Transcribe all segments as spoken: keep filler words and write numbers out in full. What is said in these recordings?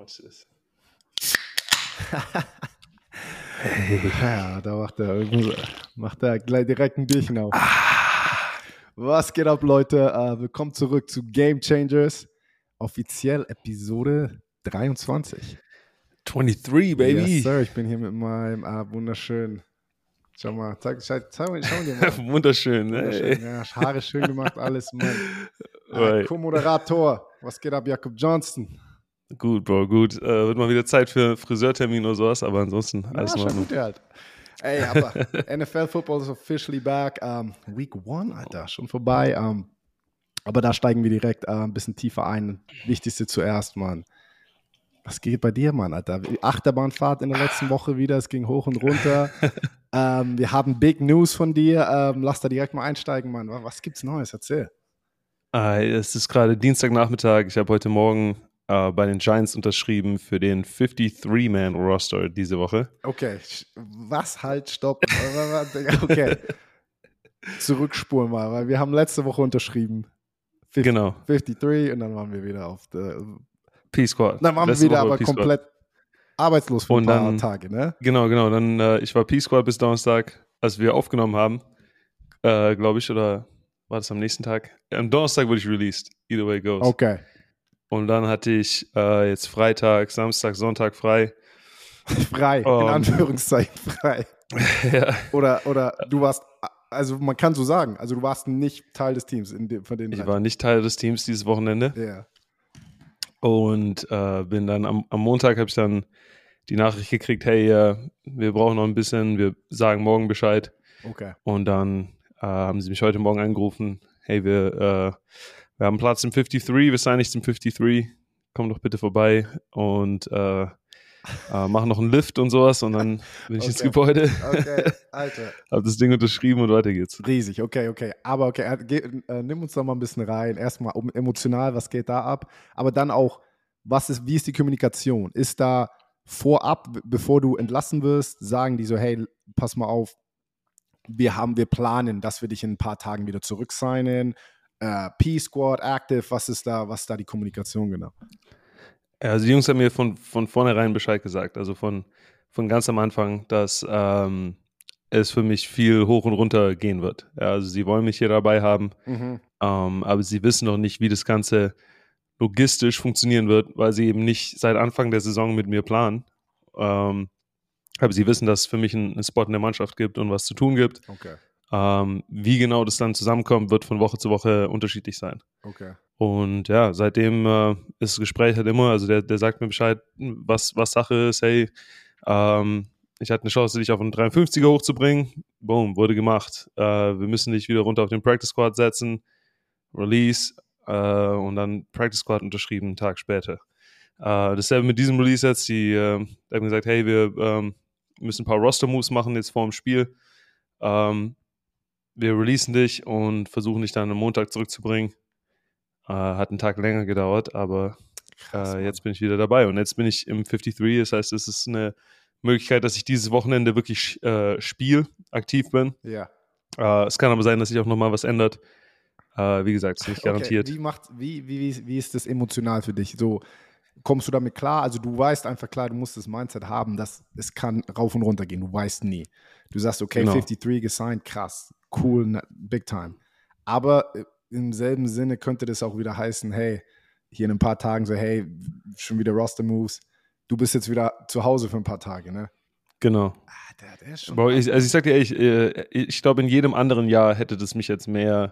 watch this. Hey. Ja, da macht er, macht er gleich direkt ein Bierchen auf. Ah. Was geht ab, Leute? Uh, willkommen zurück zu Game Changers. Offiziell Episode dreiundzwanzig. dreiundzwanzig, baby. Yes, Sir. Ich bin hier mit meinem ah, wunderschönen. Schau mal, zeig, zeig, zeig, schau dir mal. Wunderschön, Wunderschön. Ja, Haare schön gemacht, alles, Mann. Uh, Co-Moderator. Was geht ab, Jakob Johnston? Gut, Bro, gut. Äh, wird mal wieder Zeit für Friseurtermin oder sowas, aber ansonsten alles ja, mal. Gut, halt. Ey, aber N F L Football is officially back. Um, Week one, Alter, schon vorbei. Um, aber da steigen wir direkt uh, ein bisschen tiefer ein. Wichtigste zuerst, Mann. Was geht bei dir, Mann, Alter? Achterbahnfahrt in der letzten Woche wieder. Es ging hoch und runter. um, wir haben Big News von dir. Um, lass da direkt mal einsteigen, Mann. Was gibt's Neues? Erzähl. Uh, es ist gerade Dienstagnachmittag. Ich habe heute Morgen Uh, bei den Giants unterschrieben für den fifty-three man Roster diese Woche. Okay, was halt, stopp. Okay, zurückspulen mal, weil wir haben letzte Woche unterschrieben. fifty, genau. fifty-three und dann waren wir wieder auf der P-Squad. Dann waren letzte wir wieder Woche aber P-Squad. komplett arbeitslos für und ein paar dann, Tage, ne? Genau, genau. Dann, äh, ich war P-Squad bis Donnerstag, als wir aufgenommen haben, äh, glaube ich, oder war das am nächsten Tag? Am Donnerstag wurde ich released. Either way it goes. Okay. Und dann hatte ich äh, jetzt Freitag, Samstag, Sonntag frei. Frei, um, in Anführungszeichen frei. Ja. Oder, oder du warst, also man kann so sagen, also du warst nicht Teil des Teams. In dem, von den ich Seiten. war nicht Teil des Teams dieses Wochenende. Ja. Yeah. Und äh, bin dann am, am Montag habe ich dann die Nachricht gekriegt, hey, äh, wir brauchen noch ein bisschen, wir sagen morgen Bescheid. Okay. Und dann äh, haben sie mich heute Morgen angerufen, hey, wir äh, Wir haben Platz im fifty-three, wir sein nicht zum fifty-three. Komm doch bitte vorbei und äh, äh, machen noch einen Lift und sowas und dann bin ich okay. ins Gebäude. Okay, Alter. Hab das Ding unterschrieben und weiter geht's. Riesig, okay, okay. Aber okay, ge- äh, nimm uns da mal ein bisschen rein. Erstmal um, emotional, was geht da ab? Aber dann auch, was ist, wie ist die Kommunikation? Ist da vorab, b- bevor du entlassen wirst, sagen die so, hey, pass mal auf, wir haben, wir planen, dass wir dich in ein paar Tagen wieder zurücksignen. Uh, P-Squad, Active, was ist da, was ist da die Kommunikation genau? Also die Jungs haben mir von, von vornherein Bescheid gesagt, also von, von ganz am Anfang, dass ähm, es für mich viel hoch und runter gehen wird. Ja, also sie wollen mich hier dabei haben, Mhm. ähm, aber sie wissen noch nicht, wie das Ganze logistisch funktionieren wird, weil sie eben nicht seit Anfang der Saison mit mir planen. Ähm, aber sie wissen, dass es für mich einen, einen Spot in der Mannschaft gibt und was zu tun gibt. Okay. Ähm, wie genau das dann zusammenkommt, wird von Woche zu Woche unterschiedlich sein. Okay. Und ja, seitdem äh, ist das Gespräch halt immer, also der, der sagt mir Bescheid, was, was Sache ist, hey, ähm, ich hatte eine Chance, dich auf einen dreiundfünfziger hochzubringen, boom, wurde gemacht. Äh, wir müssen dich wieder runter auf den Practice Squad setzen, Release äh, und dann Practice Squad unterschrieben, einen Tag später. Äh, dasselbe mit diesem Release jetzt, die äh, haben gesagt, hey, wir ähm, müssen ein paar Roster-Moves machen jetzt vor dem Spiel. Ähm, Wir releasen dich und versuchen dich dann am Montag zurückzubringen. Äh, hat einen Tag länger gedauert, aber Krass, äh, jetzt bin ich wieder dabei. Und jetzt bin ich im fifty-three, das heißt, es ist eine Möglichkeit, dass ich dieses Wochenende wirklich äh, spiel, aktiv bin. Ja. Äh, es kann aber sein, dass sich auch nochmal was ändert. Äh, wie gesagt, es ist nicht garantiert. Okay. Wie, macht, wie, wie, wie ist das emotional für dich? So, kommst du damit klar? Also du weißt einfach klar, du musst das Mindset haben, dass es kann rauf und runter gehen. Du weißt nie. Du sagst, okay, Genau. fifty-three gesigned, krass, cool, big time. Aber im selben Sinne könnte das auch wieder heißen, hey, hier in ein paar Tagen so, hey, schon wieder Roster-Moves. Du bist jetzt wieder zu Hause für ein paar Tage, ne? Genau. Ah, der, der ist schon Bro, ich, also ich sag dir ehrlich, ich, ich glaube, in jedem anderen Jahr hätte das mich jetzt mehr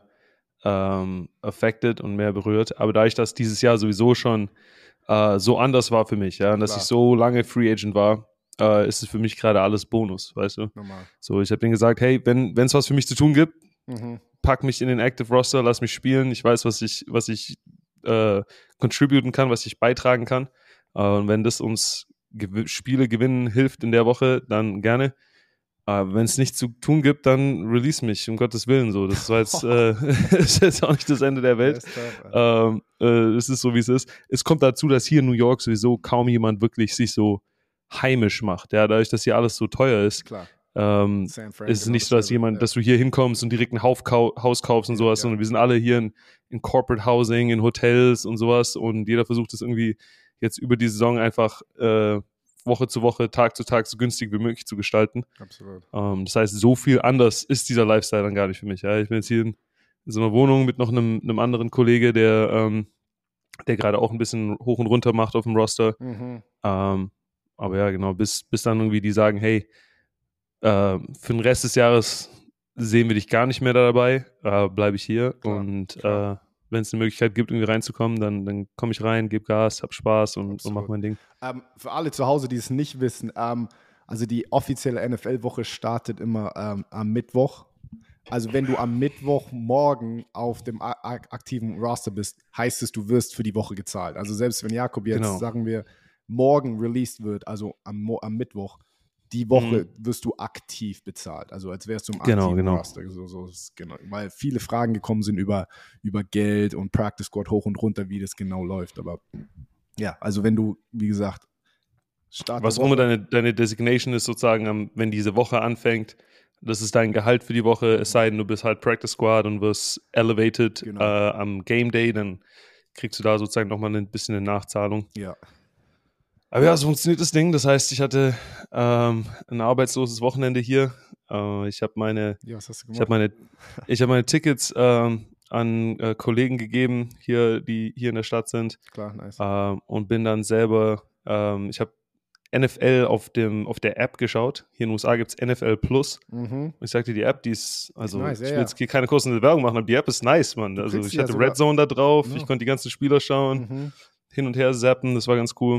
ähm, affected und mehr berührt. Aber da ich das dieses Jahr sowieso schon äh, so anders war für mich, ja, und dass Klar. ich so lange Free Agent war, äh, ist es für mich gerade alles Bonus, weißt du? normal. So, ich habe denen gesagt, hey, wenn es was für mich zu tun gibt, Mhm. pack mich in den Active Roster, lass mich spielen. Ich weiß, was ich, was ich äh, contributen kann, was ich beitragen kann. Äh, und wenn das uns gew- Spiele gewinnen hilft in der Woche, dann gerne. Äh, wenn es nichts zu tun gibt, dann release mich, um Gottes Willen. So, das war jetzt, äh, ist jetzt auch nicht das Ende der Welt. Das ist tough, Alter. Ähm, äh, es ist so, wie es ist. Es kommt dazu, dass hier in New York sowieso kaum jemand wirklich sich so heimisch macht. Ja, dadurch, dass hier alles so teuer ist, Klar. ähm, San Fran, ist es genau nicht so, dass dasselbe, jemand, ja. dass du hier hinkommst und direkt ein Hauf kau- Haus kaufst und Ja, sowas, ja. sondern wir sind alle hier in, in Corporate Housing, in Hotels und sowas und jeder versucht es irgendwie jetzt über die Saison einfach äh, Woche zu Woche, Tag zu Tag so günstig wie möglich zu gestalten. Absolut. Ähm, das heißt, so viel anders ist dieser Lifestyle dann gar nicht für mich. Ja? Ich bin jetzt hier in, in so einer Wohnung mit noch einem, einem anderen Kollege, der, ähm, der gerade auch ein bisschen hoch und runter macht auf dem Roster. Mhm. Ähm, aber ja, genau, bis, bis dann irgendwie die sagen, hey, äh, für den Rest des Jahres sehen wir dich gar nicht mehr dabei, äh, bleibe ich hier. Klar, und klar. äh, wenn es eine Möglichkeit gibt, irgendwie reinzukommen, dann, dann komme ich rein, gebe Gas, hab Spaß und, und Absolut. mach mein Ding. Ähm, für alle zu Hause, die es nicht wissen, ähm, also die offizielle N F L-Woche startet immer ähm, am Mittwoch. Also wenn du am Mittwochmorgen auf dem a- a- aktiven Roster bist, heißt es, du wirst für die Woche gezahlt. Also selbst wenn Jakob jetzt, Genau. sagen wir, morgen released wird, also am, Mo- am Mittwoch, die Woche Mhm. wirst du aktiv bezahlt. Also als wärst du im Genau, aktiven genau. Roster. So, so ist, genau. Weil viele Fragen gekommen sind über, über Geld und Practice Squad hoch und runter, wie das genau läuft. Aber ja, also wenn du, wie gesagt, Start Was der auch immer Woche. deine, deine Designation ist, sozusagen, am, wenn diese Woche anfängt, das ist dein Gehalt für die Woche, es sei denn, du bist halt Practice Squad und wirst elevated Genau. äh, am Game Day, dann kriegst du da sozusagen nochmal ein bisschen eine Nachzahlung. Ja. Aber ja, so funktioniert das Ding. Das heißt, ich hatte ähm, ein arbeitsloses Wochenende hier. Äh, ich habe meine, Ja, was hast du ich habe gemacht? meine, ich habe meine Tickets ähm, an äh, Kollegen gegeben, hier, die hier in der Stadt sind, Klar, nice. ähm, und bin dann selber, ähm, ich habe N F L auf dem auf der App geschaut. Hier in den U S A gibt es N F L Plus. Mhm. Und ich sagte, die App, die ist, also nice, ich ja, will ja. jetzt hier keine kostenlose Werbung machen, aber die App ist nice, Mann. Du Also kriegst ich die ja hatte sogar- Red Zone da drauf, Genau. ich konnte die ganzen Spieler schauen, Mhm. hin und her zappen, das war ganz cool.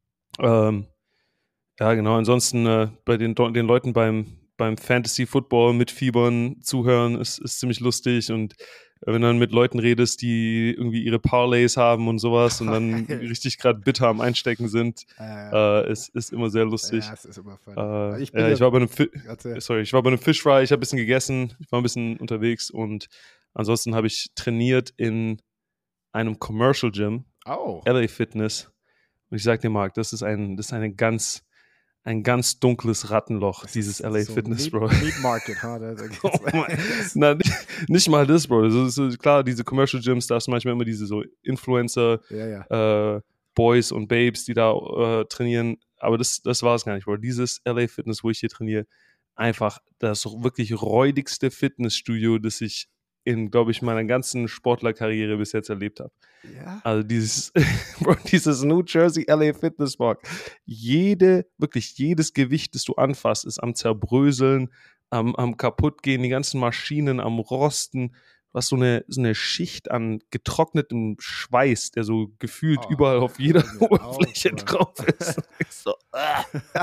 Ähm, ja, genau. Ansonsten äh, bei den, den Leuten beim, beim Fantasy Football mitfiebern, zuhören, ist, ist ziemlich lustig. Und äh, wenn du dann mit Leuten redest, die irgendwie ihre Parlays haben und sowas und dann richtig gerade bitter am Einstecken sind, Äh, äh, ist, ist immer sehr lustig. ja, es ist immer funny. Äh, ich bin ja, ja, ich war bei einem Fi Erzähl. sorry, ich war bei einem Fish Fry, ich habe ein bisschen gegessen, ich war ein bisschen unterwegs und ansonsten habe ich trainiert in einem Commercial Gym, Oh. L A Fitness. Und ich sag dir, Marc, das ist ein, das ist eine ganz, ein ganz dunkles Rattenloch, Das dieses ist L A so Fitness, Meat, Bro. Meat Market, ha? Da, da geht's Oh mein, na, nicht, nicht mal das, Bro. Das ist, so, klar, diese Commercial Gyms, da hast du manchmal immer diese so Influencer, ja, ja. äh, Boys und Babes, die da äh, trainieren. Aber das, das war es gar nicht, Bro. Dieses L A Fitness, wo ich hier trainiere, einfach das wirklich räudigste Fitnessstudio, das ich in, glaube ich, meiner ganzen Sportlerkarriere bis jetzt erlebt habe. Ja? Also dieses, Bro, dieses New Jersey L A Fitness Park. Jede, wirklich jedes Gewicht, das du anfasst, ist am Zerbröseln, am, am kaputtgehen, die ganzen Maschinen am Rosten. Du hast so eine, so eine Schicht an getrocknetem Schweiß, der so gefühlt Oh, überall auf jeder hör mir Oberfläche auf, Mann. drauf ist. Ich so, ah.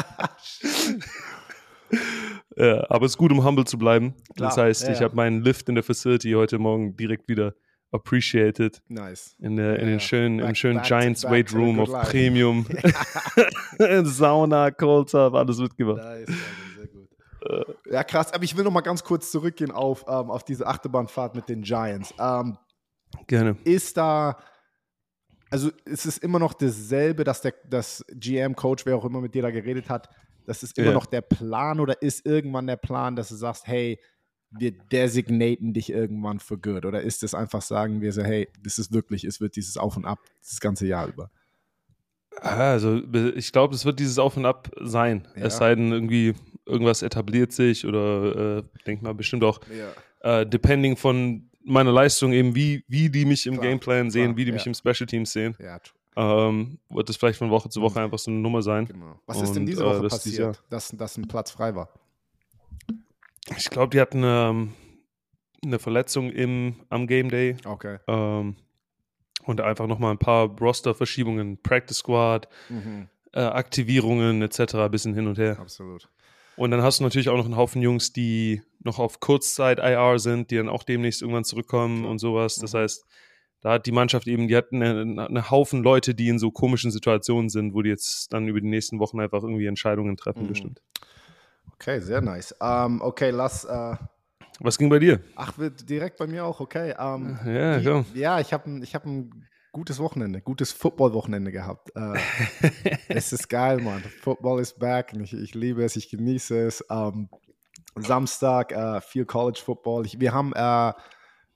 Ja, aber es ist gut, um humble zu bleiben. Klar, Das heißt, ja, ich ja. habe meinen Lift in der Facility heute Morgen direkt wieder appreciated. Nice. In, der, Ja, in den ja. schönen, im Back- schönen back to- Giants back Weight to the Room good auf life. Premium. Sauna, Cold Tub, alles mitgemacht. Nice, Alter, sehr gut. Ja, krass. Aber ich will noch mal ganz kurz zurückgehen auf, ähm, auf diese Achterbahnfahrt mit den Giants. Ähm, Gerne. ist da, also ist es immer noch dasselbe, dass der das G M-Coach, wer auch immer mit dir da geredet hat, das ist immer Ja. noch der Plan oder ist irgendwann der Plan, dass du sagst, hey, wir designaten dich irgendwann für good? Oder ist es einfach, sagen wir so, hey, das ist wirklich, es wird dieses Auf und Ab das ganze Jahr über? Also ich glaube, es wird dieses Auf und Ab sein. Ja. Es sei denn, irgendwie irgendwas etabliert sich oder äh, denk mal bestimmt auch, Ja. äh, depending von meiner Leistung eben, wie, wie die mich im Klar, Gameplan sehen, klar, wie die ja. mich im Special Teams sehen. Ja, tr- Ähm, wird das vielleicht von Woche zu Woche einfach so eine Nummer sein. genau. Was ist denn Und, diese äh, Woche das ist dieses Jahr. passiert, dass, dass ein Platz frei war? Ich glaube, die hatten ähm, eine Verletzung im, am Game Day. Okay. Ähm, und einfach nochmal ein paar Roster-Verschiebungen, Practice Squad, Mhm. äh, Aktivierungen et cetera, ein bisschen hin und her. Absolut. Und dann hast du natürlich auch noch einen Haufen Jungs, die noch auf Kurzzeit-I R sind, die dann auch demnächst irgendwann zurückkommen Klar. und sowas. Das Mhm. heißt, da hat die Mannschaft eben, die hat einen eine Haufen Leute, die in so komischen Situationen sind, wo die jetzt dann über die nächsten Wochen einfach irgendwie Entscheidungen treffen, Mhm. bestimmt. Okay, sehr nice. Ähm, okay, lass. Äh, Was ging bei dir? ach, wird direkt bei mir auch, okay. Ähm, Ja, wie, komm. ja, ich habe ein, ich hab ein gutes Wochenende, gutes Football-Wochenende gehabt. Äh, es ist geil, Mann. Football ist back und ich, ich liebe es, ich genieße es. Ähm, Samstag äh, viel College Football. Ich, wir haben äh,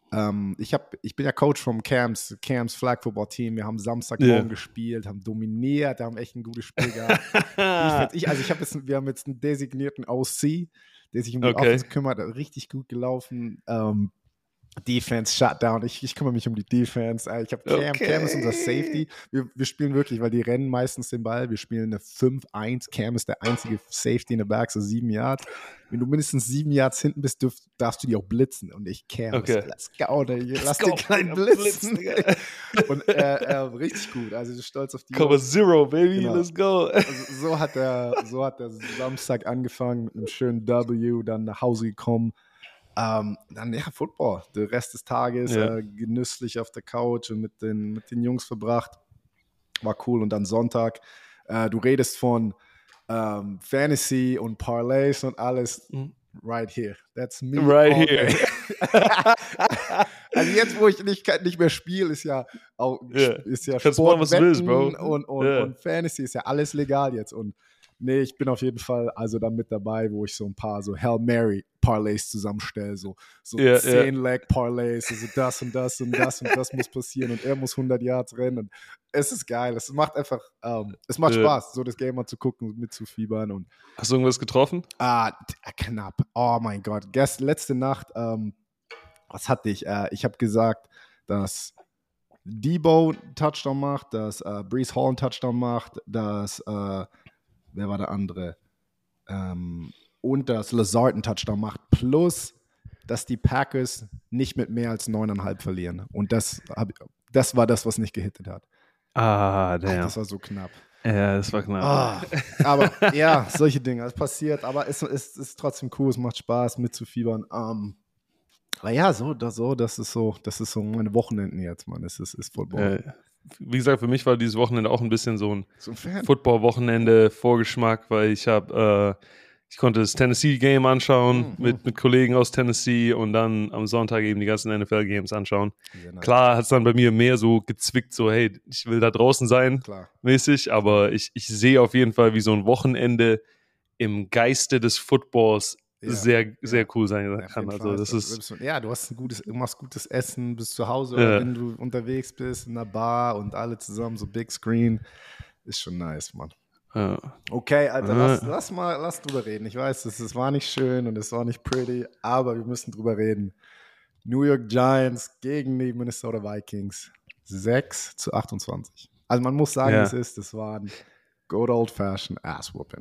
ähm, ich, hab, ich bin ja Coach vom Camps, Camps Flag Football Team. Wir haben Samstagmorgen Yeah. gespielt, haben dominiert, haben echt ein gutes Spiel gehabt. Defense, ich, also ich hab jetzt, wir haben jetzt einen designierten O C, der sich um die Okay. Offense kümmert, richtig gut gelaufen. Ähm, Defense, Shutdown. Ich, ich kümmere mich um die Defense. Ich habe Cam. Okay. Cam ist unser Safety. Wir, wir spielen wirklich, weil die rennen meistens den Ball. Wir spielen eine fünf eins. Cam ist der einzige Safety in der Back, so sieben Yards. Wenn du mindestens sieben Yards hinten bist, dürf, darfst du die auch blitzen. Und ich, Cam, Okay. let's go, Lass Let's den go. kleinen blitzen. Und äh, äh, richtig gut. Also ich bin stolz auf die. Cover Zero, baby, Genau. let's go. Also, so hat der, so hat der Samstag angefangen mit einem schönen W, dann nach Hause gekommen. Ähm, dann ja, Football. Der Rest des Tages Ja. äh, genüsslich auf der Couch und mit den, mit den Jungs verbracht. War cool. Und dann Sonntag, äh, du redest von ähm, Fantasy und Parlays und alles. Mhm. Right here. That's me. Right all here. day. Also jetzt, wo ich nicht, nicht mehr spiele, ist ja auch Ja. ist ja Kannst machen, was du willst, Sportwetten Bro. und, und, Ja. und Fantasy ist ja alles legal jetzt. Und nee, ich bin auf jeden Fall also dann mit dabei, wo ich so ein paar so Hail Mary Parlays zusammenstelle, so, so Ja, zehn Leg Parlays, also das und das und das und das muss passieren und er muss hundert Yards rennen. Und es ist geil, es macht einfach, ähm, es macht Ja. Spaß, so das Game mal zu gucken, mitzufiebern und Hast du irgendwas getroffen? ah, knapp, oh mein Gott, Gest, letzte Nacht, ähm, was hatte ich? Äh, ich habe gesagt, dass Debo einen Touchdown macht, dass äh, Breece Hall einen Touchdown macht, dass, äh, wer war der andere? Ähm, und dass Lazard einen Touchdown macht, plus, dass die Packers nicht mit mehr als neuneinhalb verlieren. Und das, hab, das war das, was nicht gehittet hat. Ah, Ach, damn. das war so knapp. Ja, das war knapp. Ah, aber ja, solche Dinge, es passiert, aber es, es ist trotzdem cool, es macht Spaß mitzufiebern. Ähm, aber ja, so, das, so, das ist so, das ist so meine Wochenenden jetzt, Mann. Es ist, ist Football. Äh, wie gesagt, für mich war dieses Wochenende auch ein bisschen so ein So ein Fan. Football-Wochenende-Vorgeschmack, weil ich habe, äh, ich konnte das Tennessee-Game anschauen Mhm. mit, mit Kollegen aus Tennessee und dann am Sonntag eben die ganzen N F L-Games anschauen. Sehr nice. Klar hat es dann bei mir mehr so gezwickt, so hey, ich will da draußen sein, Klar. mäßig, aber ich, ich sehe auf jeden Fall, wie so ein Wochenende im Geiste des Footballs Ja, sehr, sehr ja. cool sein Ja, auf kann. jeden Also Fall. das ist, Ja, du hast ein gutes, du machst gutes Essen, bist zu Hause Ja. oder wenn du unterwegs bist in der Bar und alle zusammen so Big Screen, ist schon nice, Mann. ja. Okay, Alter, Ah. lass, lass mal, lass drüber reden. Ich weiß, es, es war nicht schön und es war nicht pretty, aber wir müssen drüber reden. New York Giants gegen die Minnesota Vikings. sechs zu achtundzwanzig. Also man muss sagen, Ja. wie es ist, das war ein good old fashioned ass whooping.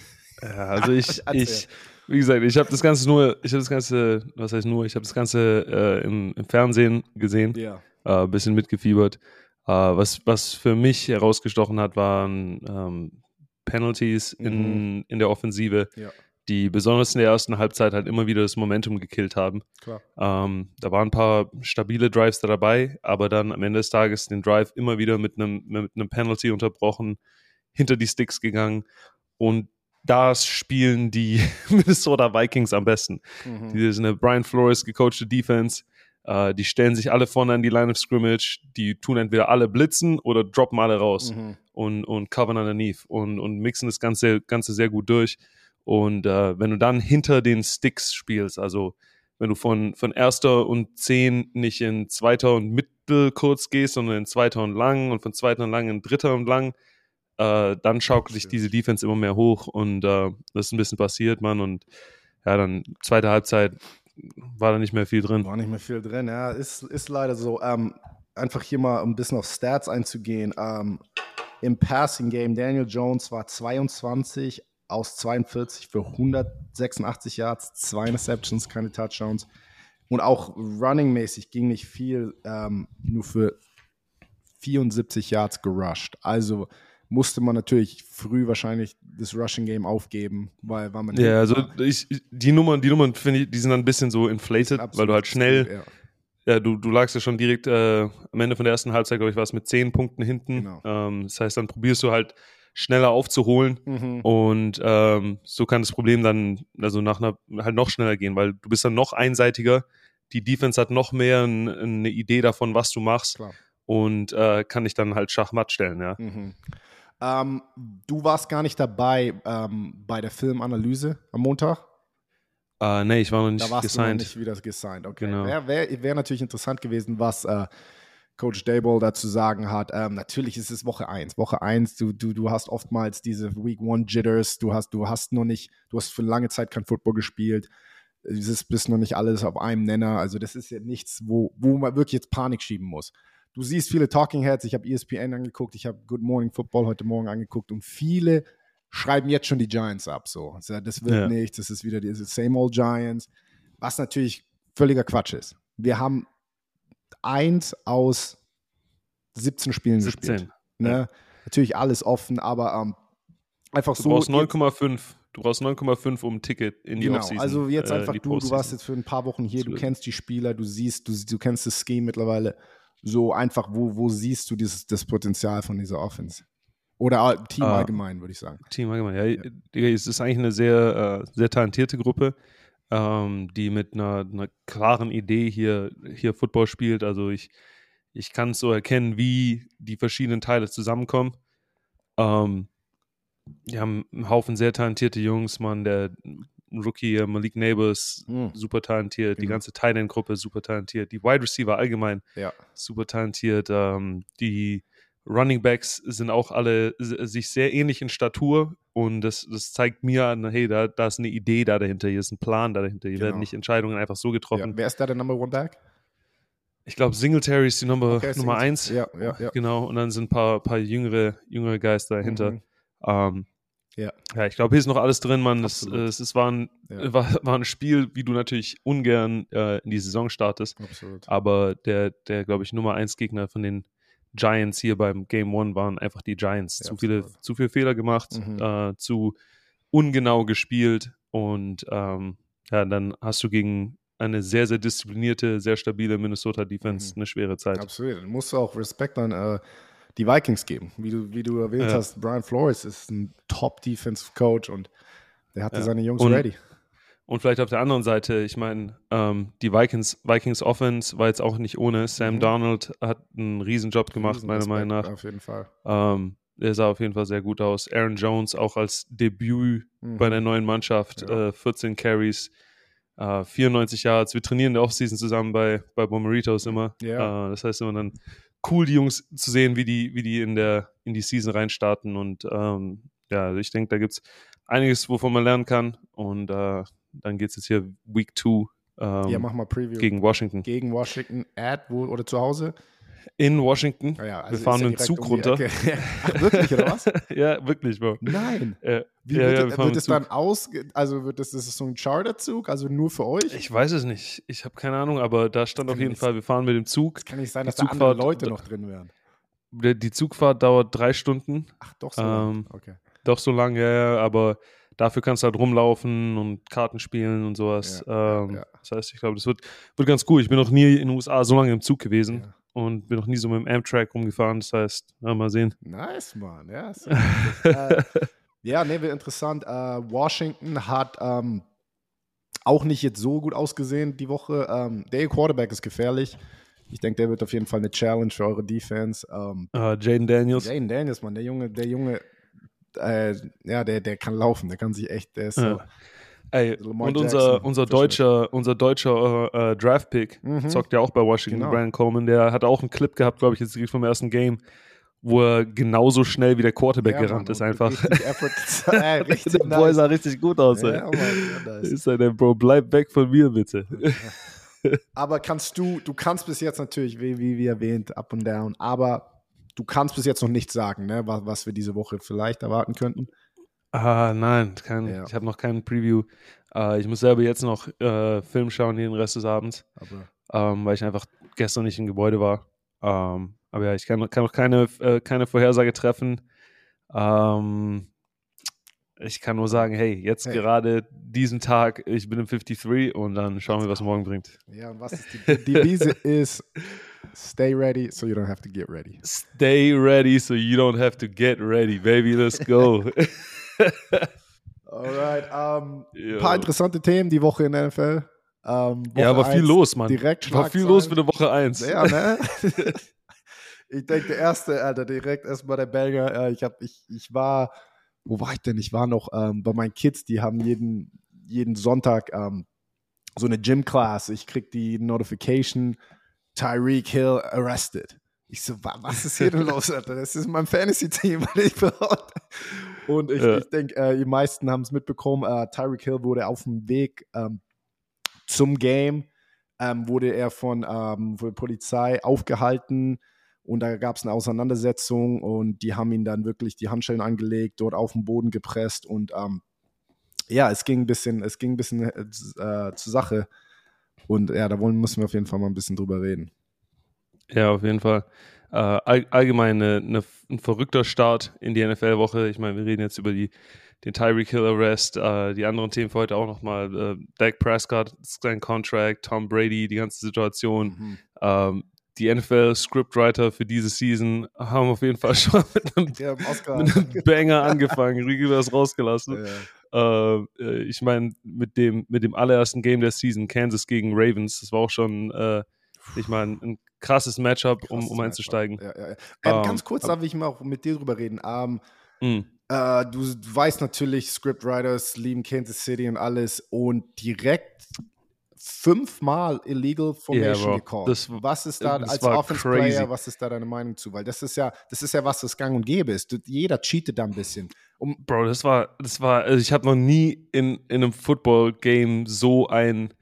Ja, also ich, Erzähl. ich, wie gesagt, ich habe das Ganze nur, ich habe das Ganze, was heißt nur, ich habe das Ganze äh, im, im Fernsehen gesehen, Ja. ein äh, bisschen mitgefiebert. Äh, was, was für mich herausgestochen hat, waren ähm, Penalties in, in der Offensive, Ja, die besonders in der ersten Halbzeit halt immer wieder das Momentum gekillt haben. klar. Ähm, da waren ein paar stabile Drives da dabei, aber dann am Ende des Tages den Drive immer wieder mit einem mit einem Penalty unterbrochen, hinter die Sticks gegangen und das spielen die Minnesota Vikings am besten. Mhm. Die sind eine Brian Flores gecoachte Defense, äh, die stellen sich alle vorne an die Line of Scrimmage, die tun entweder alle blitzen oder droppen alle raus Mhm. und, und covern underneath und, und mixen das Ganze, Ganze sehr gut durch. Und äh, wenn du dann hinter den Sticks spielst, also wenn du von, von erster und zehn nicht in zweiter und mittel kurz gehst, sondern in zweiter und lang und von zweiter und lang in dritter und lang, äh, dann schaukelt sich diese Defense immer mehr hoch und äh, das ist ein bisschen passiert, Mann. Und ja, dann zweite Halbzeit war da nicht mehr viel drin. War nicht mehr viel drin, ja, ist, ist leider so. Ähm, einfach hier mal ein bisschen auf Stats einzugehen. Ähm, Im Passing Game, Daniel Jones war zweiundzwanzig aus zweiundvierzig für hundertsechsundachtzig Yards, zwei Interceptions, keine Touchdowns. Und auch running-mäßig ging nicht viel, ähm, nur für vierundsiebzig Yards gerusht. Also musste man natürlich früh wahrscheinlich das Rushing-Game aufgeben, weil, weil man Ja, also war. ich, die Nummern, die Nummern finde ich, die sind dann ein bisschen so inflated, weil du halt schnell, Ja. ja, du, du lagst ja schon direkt äh, am Ende von der ersten Halbzeit, glaube ich, war es mit zehn Punkten hinten. Genau. Ähm, das heißt, dann probierst du halt schneller aufzuholen Mhm. und ähm, so kann das Problem dann also nach einer halt noch schneller gehen, weil du bist dann noch einseitiger. Die Defense hat noch mehr n, eine Idee davon, was du machst Klar. und äh, kann dich dann halt Schachmatt stellen, ja. Mhm. Ähm, du warst gar nicht dabei ähm, bei der Filmanalyse am Montag? Uh, nee, ich war noch nicht da warst gesigned. Du noch nicht wieder gesigned, okay. Genau. Wäre wär, wär natürlich interessant gewesen, was äh, Coach Daboll dazu sagen hat. Ähm, natürlich ist es Woche eins. Woche eins, du, du, du hast oftmals diese Week one Jitters, du hast, du hast noch nicht, du hast für lange Zeit kein Football gespielt. Es ist bis noch nicht alles auf einem Nenner. Also das ist ja nichts, wo, wo man wirklich jetzt Panik schieben muss. Du siehst viele Talking Heads, ich habe E S P N angeguckt, ich habe Good Morning Football heute Morgen angeguckt und viele schreiben jetzt schon die Giants ab. So. Das wird ja. nichts, das ist wieder die same old Giants, was natürlich völliger Quatsch ist. Wir haben eins aus siebzehn Spielen siebzehn. Gespielt. Ne? Ja. Natürlich alles offen, aber ähm, einfach du so. Brauchst neun Komma fünf. Du brauchst neun Komma fünf um ein Ticket in die genau, Offseason. Also jetzt äh, einfach du, du warst jetzt für ein paar Wochen hier, du kennst die Spieler, du siehst, du, du kennst das Scheme mittlerweile. So einfach, wo, wo siehst du dieses, das Potenzial von dieser Offense? Oder Team ah, allgemein, würde ich sagen. Team allgemein, ja. ja. Es ist eigentlich eine sehr, äh, sehr talentierte Gruppe, ähm, die mit einer, einer klaren Idee hier, hier Football spielt. Also ich, ich kann es so erkennen, wie die verschiedenen Teile zusammenkommen. Ähm, wir haben einen Haufen sehr talentierte Jungs, man, der Rookie Malik Neighbors, mhm. super talentiert, mhm. die ganze Tight End Gruppe super talentiert, die Wide Receiver allgemein ja. super talentiert, ähm, die Running Backs sind auch alle sich sehr ähnlich in Statur und das, das zeigt mir an, hey, da, da ist eine Idee da dahinter, hier ist ein Plan da dahinter, hier genau. werden nicht Entscheidungen einfach so getroffen. Ja. Wer ist da der Number One Back? Ich glaube, Singletary ist die Nummer, okay, Nummer eins. Ja, ja, ja. Genau, und dann sind ein paar, paar jüngere, jüngere Guys dahinter. Mhm. Ähm, ja. ja, ich glaube, hier ist noch alles drin, Mann. Es, es, es war, ein, ja. war, war ein Spiel, wie du natürlich ungern äh, in die Saison startest. Absolut. Aber der, der glaube ich, Nummer eins Gegner von den Giants hier beim Game One waren einfach die Giants. Ja, zu viele, zu viele Fehler gemacht, mhm. äh, zu ungenau gespielt und ähm, ja, dann hast du gegen eine sehr, sehr disziplinierte, sehr stabile Minnesota-Defense mhm. eine schwere Zeit. Absolut. Dann musst du auch Respekt an äh, die Vikings geben. Wie du, wie du erwähnt ja. hast, Brian Flores ist ein Top-Defensive-Coach und der hatte ja. seine Jungs und, ready. Und vielleicht auf der anderen Seite, ich meine, ähm, die Vikings, Vikings Offense war jetzt auch nicht ohne. Sam mhm. Darnold hat einen Riesenjob gemacht, Riesen meiner Respekt, Meinung nach. Auf jeden Fall. Ähm, der sah auf jeden Fall sehr gut aus. Aaron Jones auch als Debüt mhm. bei der neuen Mannschaft, ja. äh, vierzehn Carries, äh, vierundneunzig Yards. Wir trainieren in der Offseason zusammen bei, bei Bomeritos immer. Ja. Äh, das heißt immer dann cool, die Jungs zu sehen, wie die, wie die in der in die Season reinstarten. Und ähm, ja, ich denke, da gibt es einiges, wovon man lernen kann. Und äh, dann geht es jetzt hier Week zwei ähm, ja, mach mal Preview. gegen Washington. Gegen Washington, at wo oder zu Hause? In Washington. Ja, ja, also wir fahren ja mit dem Zug um runter. Ach, wirklich, oder was? Ja, wirklich, Bro. Nein. Äh, Wie ja, wird, ja, es, wird es dann aus, also wird das, das ist so ein Charterzug, also nur für euch? Ich weiß es nicht. Ich habe keine Ahnung, aber da stand auf jeden nicht, Fall, wir fahren mit dem Zug. Es kann nicht sein, die dass da andere Leute noch drin wären. Die Zugfahrt dauert drei Stunden. Ach, doch so ähm, lang. Okay. Doch so lang, ja, ja, aber dafür kannst du halt rumlaufen und Karten spielen und sowas. Ja, ähm, ja, ja. Das heißt, ich glaube, das wird, wird ganz cool. Ich bin noch nie in den U S A so lange im Zug gewesen. Ja. Und bin noch nie so mit dem Amtrak rumgefahren, das heißt, na, mal sehen. Nice, Mann, ja. So äh, ja, ne, wird interessant. Äh, Washington hat ähm, auch nicht jetzt so gut ausgesehen die Woche. Ähm, der Quarterback ist gefährlich. Ich denke, der wird auf jeden Fall eine Challenge für eure Defense. Ähm, uh, Jaden Daniels. Jaden Daniels, Mann, der Junge, der Junge, äh, ja, der, der kann laufen, der kann sich echt, der ist so. Ja. Ey, und unser, unser deutscher, unser deutscher äh, Draft-Pick mhm. zockt ja auch bei Washington, genau. Brian Coleman, der hat auch einen Clip gehabt, glaube ich, jetzt vom ersten Game, wo er genauso schnell wie der Quarterback ja, gerannt Mann, ist einfach. Richtig Effort, äh, richtig der Boy nice. sah richtig gut aus. Ja, ey. Mann, ja, nice. Ist er der Bro, bleib weg von mir, bitte. Aber kannst du, du kannst bis jetzt natürlich, wie, wie, wie erwähnt, up and down, aber du kannst bis jetzt noch nichts sagen, ne, was, was wir diese Woche vielleicht erwarten könnten. Ah, nein, kein, ja. ich habe noch keinen Preview. Uh, ich muss selber jetzt noch uh, Film schauen, den Rest des Abends, aber. um, weil ich einfach gestern nicht im Gebäude war. Um, aber ja, ich kann, kann noch keine, äh, keine Vorhersage treffen. Um, ich kann nur sagen, hey, jetzt hey. gerade diesen Tag, ich bin im fünfundfünfzig und dann schauen wir, was morgen bringt. Ja, und was ist die, die Devise ist, stay ready so you don't have to get ready. Stay ready so you don't have to get ready, baby, let's go. Alright, um, ein paar interessante Themen die Woche in der N F L. Um, Woche ja, war viel los, Mann. Direkt war viel los für eine Woche eins. Ja, ne? Ich denke, der erste, Alter, direkt erstmal der Banger. Ich, hab, ich, ich war, wo war ich denn? Ich war noch ähm, bei meinen Kids, die haben jeden, jeden Sonntag ähm, so eine Gym-Class, ich krieg die Notification, Tyreek Hill arrested. Ich so, was ist hier denn los, Alter? Das ist mein Fantasy-Team. Und ich, ja. ich denke, äh, die meisten haben es mitbekommen, äh, Tyreek Hill wurde auf dem Weg ähm, zum Game, ähm, wurde er von, ähm, von der Polizei aufgehalten und da gab es eine Auseinandersetzung und die haben ihn dann wirklich die Handschellen angelegt, dort auf den Boden gepresst und ähm, ja, es ging ein bisschen, es ging ein bisschen äh, zur Sache und ja, da wollen, müssen wir auf jeden Fall mal ein bisschen drüber reden. Ja, auf jeden Fall. Äh, all, allgemein eine, eine, ein verrückter Start in die N F L-Woche. Ich meine, wir reden jetzt über die, den Tyreek Hill Arrest, äh, die anderen Themen für heute auch nochmal. Äh, Dak Prescott, sein Contract, Tom Brady, die ganze Situation. Mhm. Ähm, die N F L-Scriptwriter für diese Season haben auf jeden Fall schon mit einem, ja, mit einem Banger angefangen, Regulars rausgelassen. Ja. Äh, ich meine, mit dem, mit dem allerersten Game der Season, Kansas gegen Ravens, das war auch schon, äh, ich meine, ein krasses Matchup, krasses um, um einzusteigen. Ja, ja, ja. Ähm, ähm, ganz kurz darf ich mal auch mit dir drüber reden. Ähm, mm. äh, du, du weißt natürlich, Scriptwriters lieben Kansas City und alles und direkt fünfmal Illegal Formation yeah, gecallt. Das, was ist da als Offense-Player, was ist da deine Meinung zu? Weil das ist ja, das ist ja was, das gang und gäbe ist. Jeder cheatet da ein bisschen. Um Bro, das war, das war, also ich habe noch nie in, in einem Football-Game so ein,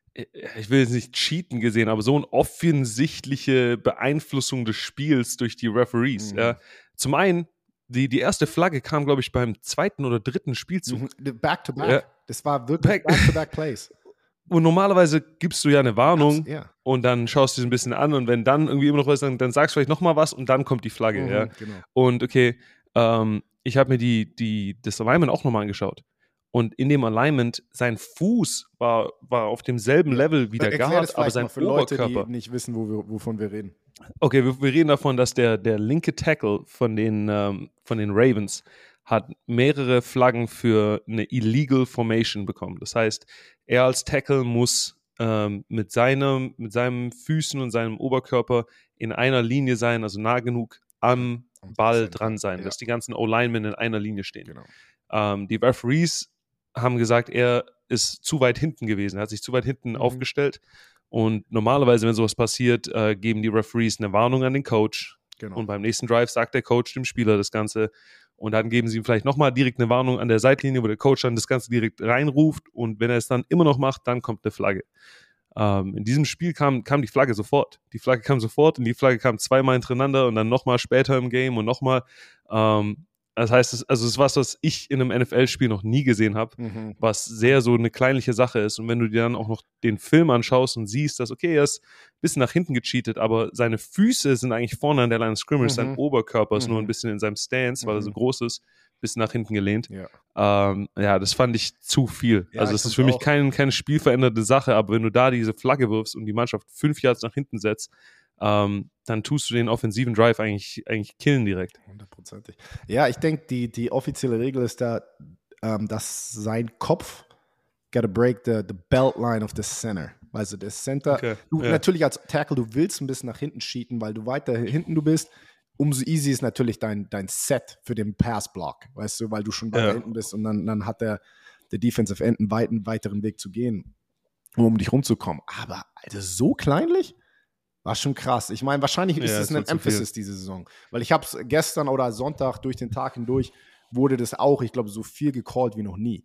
ich will jetzt nicht cheaten gesehen, aber so eine offensichtliche Beeinflussung des Spiels durch die Referees. Mhm. Ja. Zum einen, die, die erste Flagge kam, glaube ich, beim zweiten oder dritten Spielzug. Mhm. Back-to-back. Ja. Das war wirklich Back-to-back-Plays. Und normalerweise gibst du ja eine Warnung Abs- ja. und dann schaust du es ein bisschen an und wenn dann irgendwie immer noch was, dann, dann sagst du vielleicht nochmal was und dann kommt die Flagge. Mhm, ja. Genau. Und okay, ähm, ich habe mir die, die, das Alignment auch nochmal angeschaut. Und in dem Alignment, sein Fuß war, war auf demselben Level wie der Guard, aber sein für Oberkörper. Leute, die nicht wissen, wo wir, wovon wir reden. Okay, wir, wir reden davon, dass der, der linke Tackle von den, ähm, von den Ravens hat mehrere Flaggen für eine Illegal Formation bekommen. Das heißt, er als Tackle muss ähm, mit, seinem, mit seinen Füßen und seinem Oberkörper in einer Linie sein, also nah genug am Ball dran sein, ja. dass die ganzen O-Linemen in einer Linie stehen. Genau. Ähm, die Referees haben gesagt, er ist zu weit hinten gewesen, er hat sich zu weit hinten mhm. aufgestellt und normalerweise, wenn sowas passiert, äh, geben die Referees eine Warnung an den Coach genau. und beim nächsten Drive sagt der Coach dem Spieler das Ganze und dann geben sie ihm vielleicht nochmal direkt eine Warnung an der Seitlinie, wo der Coach dann das Ganze direkt reinruft und wenn er es dann immer noch macht, dann kommt eine Flagge. Ähm, in diesem Spiel kam, kam die Flagge sofort. Die Flagge kam sofort und die Flagge kam zweimal hintereinander und dann nochmal später im Game und nochmal. Ähm, Das heißt, es, also es ist was, was ich in einem N F L-Spiel noch nie gesehen habe, mhm. was sehr so eine kleinliche Sache ist. Und wenn du dir dann auch noch den Film anschaust und siehst, dass, okay, er ist ein bisschen nach hinten gecheatet, aber seine Füße sind eigentlich vorne an der Line of Scrimmage, mhm. sein Oberkörper ist mhm. nur ein bisschen in seinem Stance, weil mhm. er so groß ist, ein bisschen nach hinten gelehnt. Ja, ähm, ja das fand ich zu viel. Ja, also es ist für mich kein, keine spielveränderte Sache, aber wenn du da diese Flagge wirfst und die Mannschaft fünf Yards nach hinten setzt, Ähm, dann tust du den offensiven Drive eigentlich, eigentlich killen direkt. Hundertprozentig. Ja, ich denke, die, die offizielle Regel ist da, ähm, dass sein Kopf gotta break the, the belt line of the center. Also der Center, okay. du ja. natürlich als Tackle, du willst ein bisschen nach hinten cheaten, weil du weiter hinten du bist, umso easy ist natürlich dein, dein Set für den Pass-Block, weißt du, weil du schon weiter ja. hinten bist und dann, dann hat der, der Defensive End einen weiten, weiteren Weg zu gehen, um um dich rumzukommen. Aber, Alter, so kleinlich? War schon krass. Ich meine, wahrscheinlich ist ja, es ein Emphasis diese Saison. Weil ich habe es gestern oder Sonntag durch den Tag hindurch, wurde das auch, ich glaube, so viel gecallt wie noch nie.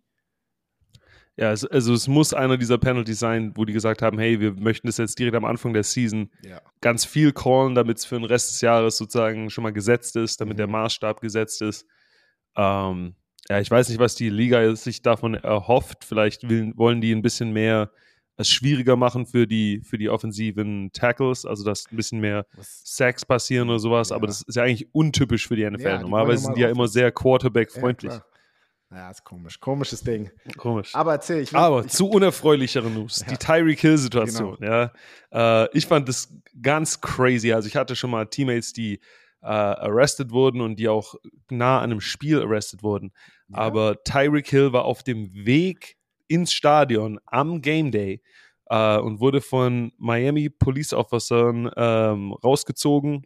Ja, es, also es muss einer dieser Penalties sein, wo die gesagt haben, hey, wir möchten das jetzt direkt am Anfang der Season ja. ganz viel callen, damit es für den Rest des Jahres sozusagen schon mal gesetzt ist, damit mhm. der Maßstab gesetzt ist. Ähm, ja, ich weiß nicht, was die Liga sich davon erhofft. Vielleicht will, wollen die ein bisschen mehr es schwieriger machen für die, für die offensiven Tackles, also dass ein bisschen mehr Was? Sacks passieren oder sowas, ja. aber das ist ja eigentlich untypisch für die N F L. Ja, Normalerweise sind die ja immer sehr Quarterback-freundlich. Ja, ja, ist komisch. Komisches Ding. Komisch. Aber erzähl, ich will, Aber ich, zu unerfreulichere News. Ja. Die Tyreek Hill-Situation. Genau. Ja. Äh, ich fand das ganz crazy. Also ich hatte schon mal Teammates, die äh, arrested wurden und die auch nah an einem Spiel arrested wurden. Ja. Aber Tyreek Hill war auf dem Weg ins Stadion am Game Day äh, und wurde von Miami Police Officern ähm, rausgezogen.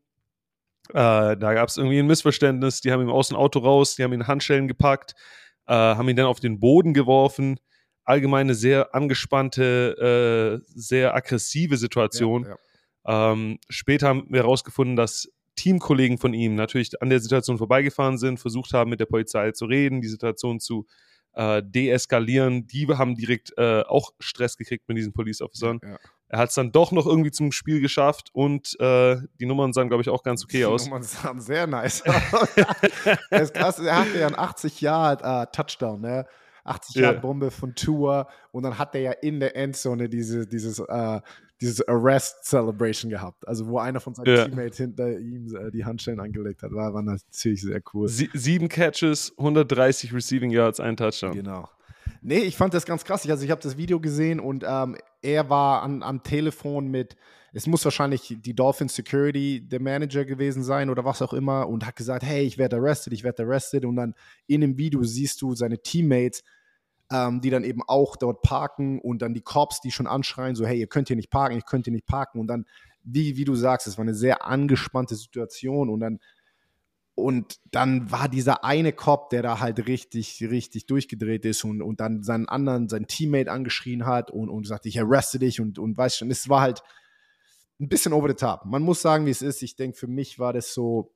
Äh, da gab es irgendwie ein Missverständnis. Die haben ihn aus dem Auto raus, die haben ihn in Handschellen gepackt, äh, haben ihn dann auf den Boden geworfen. allgemein eine sehr angespannte, äh, sehr aggressive Situation. Ja, ja. Ähm, später haben wir herausgefunden, dass Teamkollegen von ihm natürlich an der Situation vorbeigefahren sind, versucht haben, mit der Polizei zu reden, die Situation zu äh, deeskalieren. Die haben direkt äh, auch Stress gekriegt mit diesen Police Officern. Ja, ja. Er hat es dann doch noch irgendwie zum Spiel geschafft und äh, die Nummern sahen, glaube ich, auch ganz okay die aus. Die Nummern sahen sehr nice aus. Das ist krass, er hatte ja einen achtzig Yard uh, Touchdown, ne? achtzig Yard Bombe von Tua und dann hat er ja in der Endzone diese, dieses, uh, dieses Arrest Celebration gehabt, also wo einer von seinen ja. Teammates hinter ihm uh, die Handschellen angelegt hat, war, war natürlich sehr cool. Sie, sieben Catches, hundertdreißig Receiving Yards, ein Touchdown. Genau. Nee, ich fand das ganz krass. Also ich habe das Video gesehen und ähm, er war an, am Telefon mit, es muss wahrscheinlich die Dolphins Security, der Manager gewesen sein oder was auch immer und hat gesagt, hey, ich werde arrested, ich werde arrested und dann in dem Video siehst du seine Teammates, ähm, die dann eben auch dort parken und dann die Cops, die schon anschreien, so hey, ihr könnt hier nicht parken, ihr könnt hier nicht parken und dann, wie, wie du sagst, es war eine sehr angespannte Situation und dann Und dann war dieser eine Cop, der da halt richtig, richtig durchgedreht ist und, und dann seinen anderen, seinen Teammate angeschrien hat und, und sagte, ich arreste dich und, und weißt schon, es war halt ein bisschen over the top. Man muss sagen, wie es ist. Ich denke, für mich war das so,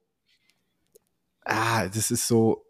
ah, das ist so,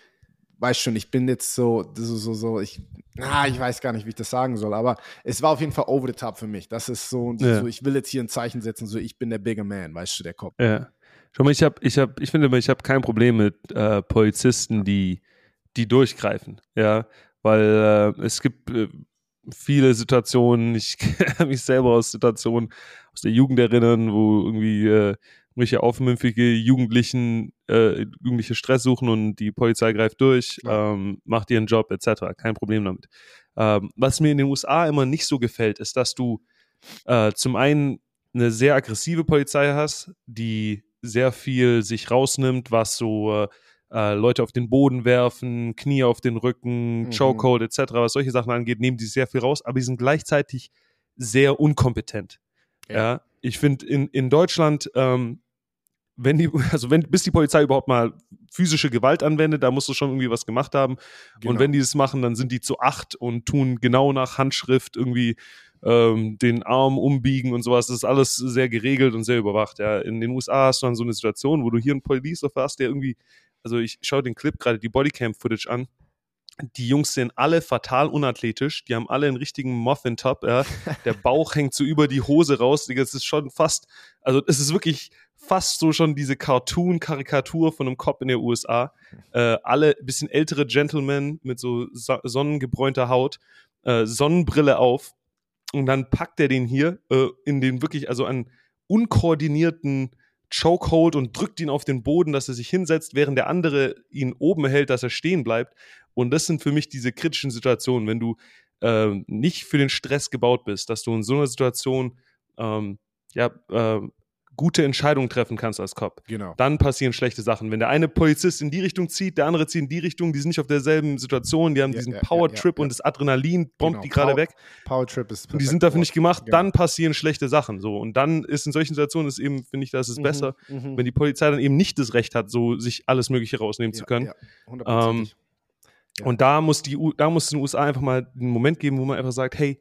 weißt schon, ich bin jetzt so, so, so, so ich, ah, ich weiß gar nicht, wie ich das sagen soll, aber es war auf jeden Fall over the top für mich. Das ist so, ja. so ich will jetzt hier ein Zeichen setzen, so ich bin der bigger man, weißt du, der Cop. Ja. Schau mal, ich habe, ich habe, ich finde immer, ich habe kein Problem mit äh, Polizisten, die, die durchgreifen, ja, weil äh, es gibt äh, viele Situationen, ich kann mich selber aus Situationen aus der Jugend erinnern, wo irgendwie äh, irgendwelche aufmüpfige Jugendlichen äh, jugendliche Stress suchen und die Polizei greift durch, Ja. ähm, macht ihren Job et cetera. Kein Problem damit. Ähm, was mir in den U S A immer nicht so gefällt, ist, dass du äh, zum einen eine sehr aggressive Polizei hast, die sehr viel sich rausnimmt, was so äh, Leute auf den Boden werfen, Knie auf den Rücken, Mhm. Chokehold et cetera, was solche Sachen angeht, nehmen die sehr viel raus, aber die sind gleichzeitig sehr unkompetent. Ja. Ja, ich finde in, in Deutschland, ähm, wenn die, also wenn, bis die Polizei überhaupt mal physische Gewalt anwendet, da musst du schon irgendwie was gemacht haben. Genau. Und wenn die das machen, dann sind die zu acht und tun genau nach Handschrift irgendwie ähm, den Arm umbiegen und sowas. Das ist alles sehr geregelt und sehr überwacht. Ja. In den U S A hast du dann so eine Situation, wo du hier einen Police Officer hast, der irgendwie, also ich schaue den Clip gerade, die Bodycam-Footage an. Die Jungs sind alle fatal unathletisch, die haben alle einen richtigen Muffin-Top, ja. Der Bauch hängt so über die Hose raus, das ist schon fast, also es ist wirklich fast so schon diese Cartoon-Karikatur von einem Cop in der U S A. Äh, alle ein bisschen ältere Gentlemen mit so sonnengebräunter Haut, äh, Sonnenbrille auf und dann packt er den hier äh, in den wirklich, also einen unkoordinierten Chokehold und drückt ihn auf den Boden, dass er sich hinsetzt, während der andere ihn oben hält, dass er stehen bleibt. Und das sind für mich diese kritischen Situationen, wenn du äh, nicht für den Stress gebaut bist, dass du in so einer Situation ähm, ja, äh, gute Entscheidungen treffen kannst als Cop. Genau. Dann passieren schlechte Sachen. Wenn der eine Polizist in die Richtung zieht, der andere zieht in die Richtung, die sind nicht auf derselben Situation, die haben Ja, diesen ja, Power-Trip ja, ja, und das Adrenalin bombt genau. die gerade Power, weg. Power-Trip ist Und die sind dafür nicht gemacht, genau. Dann passieren schlechte Sachen. So. Und dann ist in solchen Situationen, ist eben, finde ich, das ist Mhm, besser, mhm. wenn die Polizei dann eben nicht das Recht hat, so sich alles Mögliche rausnehmen ja, zu können. Ja, hundertprozentig. Ähm, Ja. Und da muss die, da muss es in den U S A einfach mal einen Moment geben, wo man einfach sagt, hey,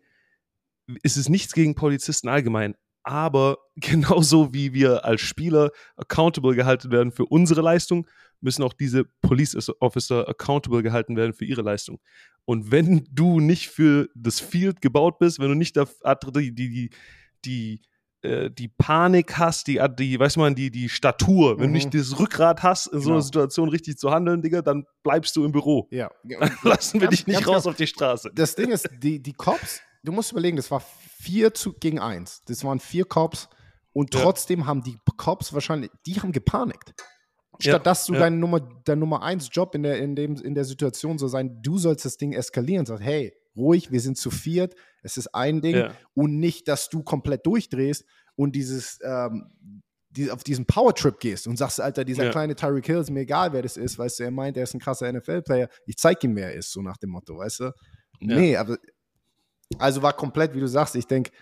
es ist nichts gegen Polizisten allgemein, aber genauso wie wir als Spieler accountable gehalten werden für unsere Leistung, müssen auch diese Police Officer accountable gehalten werden für ihre Leistung. Und wenn du nicht für das Field gebaut bist, wenn du nicht die, die, die, die die Panik hast, die, die, weißt du mal, die, die Statur, wenn Mhm. du nicht das Rückgrat hast, in so Genau. einer Situation richtig zu handeln, Digga, dann bleibst du im Büro. Ja. Lassen wir Ganz- dich nicht ganz raus genau. auf die Straße. Das Ding ist, die, die Cops, du musst überlegen, das war vier zu, gegen eins. Das waren vier Cops und Ja. trotzdem haben die Cops wahrscheinlich, die haben gepanikt. Statt Ja, dass du ja. dein Nummer, dein Nummer eins Job in der, in, dem, in der Situation so sein, du sollst das Ding eskalieren. Sag, hey, ruhig, wir sind zu viert, es ist ein Ding Ja. und nicht, dass du komplett durchdrehst und dieses, ähm, die, auf diesen Power-Trip gehst und sagst, Alter, dieser Ja. kleine Tyreek Hill ist mir egal, wer das ist, weißt du, er meint, er ist ein krasser N F L-Player, ich zeig ihm, wer er ist, so nach dem Motto, weißt du? Nee, aber also war komplett, wie du sagst, ich denke,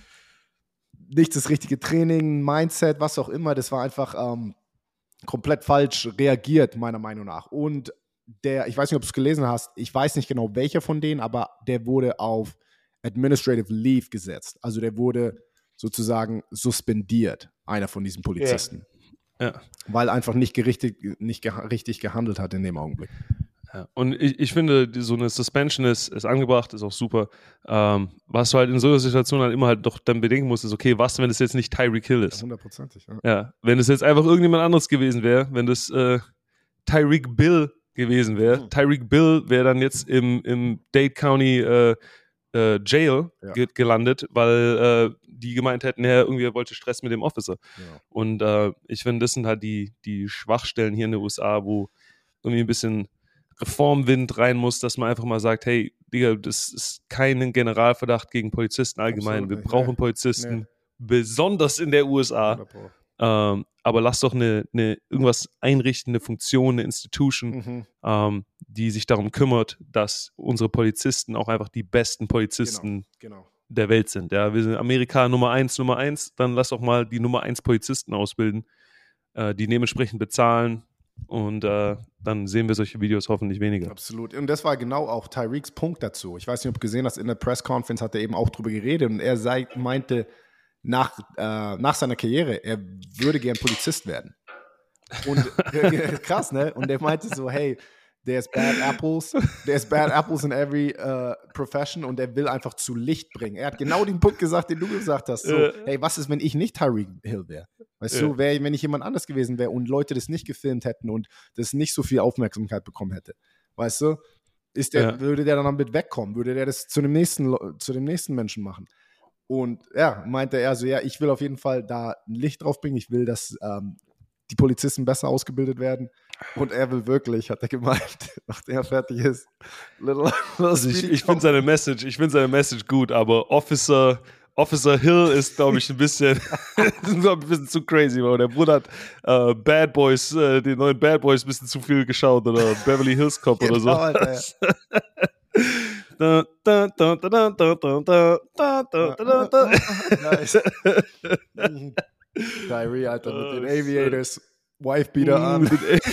nicht das richtige Training, Mindset, was auch immer, das war einfach ähm, komplett falsch reagiert, meiner Meinung nach. Und der, ich weiß nicht, ob du es gelesen hast, ich weiß nicht genau welcher von denen, aber der wurde auf Administrative Leave gesetzt. Also der wurde sozusagen suspendiert, einer von diesen Polizisten. Ja. Ja. Weil einfach nicht, gerichtet, nicht geha- richtig gehandelt hat in dem Augenblick. Ja. Und ich, ich finde, die, so eine Suspension ist, ist angebracht, ist auch super. Ähm, was du halt in so einer Situation halt immer halt doch dann bedenken musst, ist, okay, was, wenn es jetzt nicht Tyreek Hill ist? Hundertprozentig, ja. Ja, wenn es jetzt einfach irgendjemand anderes gewesen wäre, wenn das äh, Tyreek Bill gewesen wäre, Mhm. Tyreek Bill wäre dann jetzt im, im Dade County äh, äh, Jail Ja. ge- gelandet, weil äh, die gemeint hätten, ja, irgendwie er wollte Stress mit dem Officer. Genau. Und äh, ich finde, das sind halt die, die Schwachstellen hier in den U S A, wo irgendwie ein bisschen Reformwind rein muss, dass man einfach mal sagt, hey, Digga, das ist kein Generalverdacht gegen Polizisten allgemein. Absolut Wir nicht. brauchen Nee. Polizisten, Nee. besonders in der U S A. hundert Pro. Ähm, aber lass doch eine, eine irgendwas einrichten, eine Funktion, eine Institution, Mhm. ähm, die sich darum kümmert, dass unsere Polizisten auch einfach die besten Polizisten Genau. Genau. der Welt sind. Ja, wir sind Amerika Nummer eins, Nummer eins, dann lass doch mal die Nummer eins Polizisten ausbilden, äh, die dementsprechend bezahlen und äh, dann sehen wir solche Videos hoffentlich weniger. Absolut. Und das war genau auch Tyreeks Punkt dazu. Ich weiß nicht, ob du gesehen hast, in der Press Conference hat er eben auch drüber geredet und er sei, meinte, nach, äh, nach seiner Karriere, er würde gern Polizist werden. Und krass, ne? Und er meinte so, hey, there's bad apples, there's bad apples in every uh, profession und er will einfach zu Licht bringen. Er hat genau den Punkt gesagt, den du gesagt hast. So, Äh. hey, was ist, wenn ich nicht Tyreek Hill wäre? Weißt Äh. du, wär, wenn ich jemand anders gewesen wäre und Leute das nicht gefilmt hätten und das nicht so viel Aufmerksamkeit bekommen hätte. Weißt du? Ist der, Ja. würde der dann damit wegkommen? Würde der das zu dem nächsten, zu dem nächsten Menschen machen? Und ja, meinte er so, ja, ich will auf jeden Fall da ein Licht drauf bringen. Ich will, dass ähm, die Polizisten besser ausgebildet werden. Und er will wirklich, hat er gemeint, nachdem er fertig ist. Little, little Also ich, Speedy ich finde seine Message, ich finde seine Message gut, aber Officer, Officer Hill ist, glaube ich, ein bisschen, ein bisschen zu crazy, weil der Bruder hat äh, Bad Boys, äh, den neuen Bad Boys ein bisschen zu viel geschaut oder Beverly Hills Cop oder so. Genau, Alter, ja. Da, da, da, da, da, da, da, da, da, da, da. Nice. Mhm. Tyree, Alter, mit Oh, den Aviators, Wifebeater an,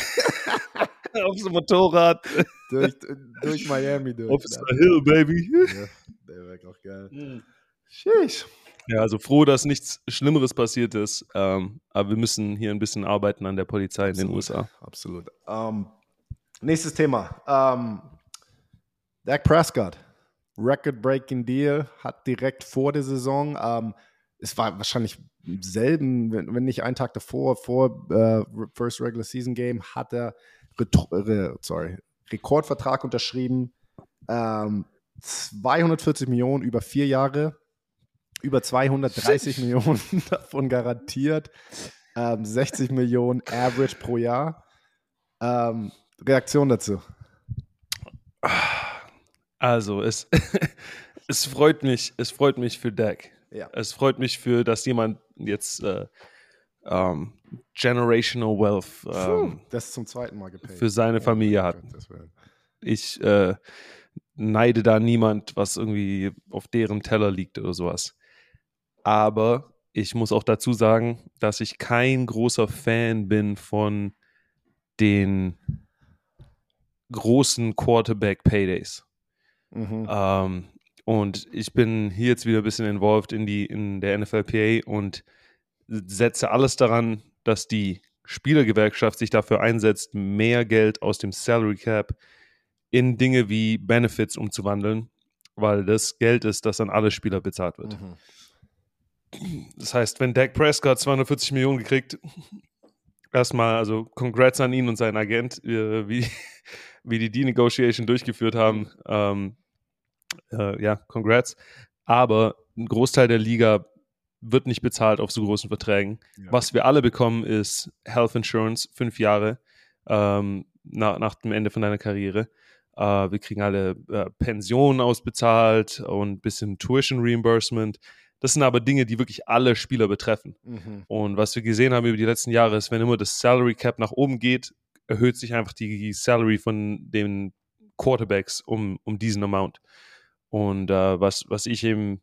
Auf so einem Motorrad. durch, durch Miami durch. Officer Hill, baby. Ja, der wäre auch geil. Sheesh. Ja, also froh, dass nichts Schlimmeres passiert ist. Ähm, aber wir müssen hier ein bisschen arbeiten an der Polizei in den U S A. Absolut. Ähm, nächstes Thema. Ähm, Dak Prescott. Record-breaking Deal, hat direkt vor der Saison, ähm, es war wahrscheinlich im selben, wenn, wenn nicht einen Tag davor, vor äh, First Regular Season Game, hat er Retro- re, sorry, Rekordvertrag unterschrieben. Ähm, zweihundertvierzig Millionen über vier Jahre, über zweihundertdreißig Millionen davon garantiert, ähm, sechzig Millionen Average pro Jahr. Ähm, Reaktion dazu? Also, es, es freut mich, es freut mich für Dak. Ja. Es freut mich für, dass jemand jetzt äh, ähm, Generational Wealth ähm, Das ist zum zweiten Mal gepaid. für seine Familie hat. Ich äh, neide da niemand, was irgendwie auf deren Teller liegt oder sowas. Aber ich muss auch dazu sagen, dass ich kein großer Fan bin von den großen Quarterback-Paydays. Mhm. Ähm, und ich bin hier jetzt wieder ein bisschen involved in, die, in der N F L P A und setze alles daran, dass die Spielergewerkschaft sich dafür einsetzt, mehr Geld aus dem Salary Cap in Dinge wie Benefits umzuwandeln, weil das Geld ist, das an alle Spieler bezahlt wird. Mhm. Das heißt, wenn Dak Prescott zweihundertvierzig Millionen gekriegt, erstmal, also congrats an ihn und seinen Agent, äh, wie, wie die D-Negotiation durchgeführt haben. Ähm, äh, ja, congrats. Aber ein Großteil der Liga wird nicht bezahlt auf so großen Verträgen. Ja. Was wir alle bekommen, ist Health Insurance, fünf Jahre ähm, nach, nach dem Ende von deiner Karriere. Äh, wir kriegen alle äh, Pensionen ausbezahlt und ein bisschen Tuition Reimbursement. Das sind aber Dinge, die wirklich alle Spieler betreffen. Mhm. Und was wir gesehen haben über die letzten Jahre ist, wenn immer das Salary Cap nach oben geht, erhöht sich einfach die Salary von den Quarterbacks um, um diesen Amount. Und äh, was, was ich eben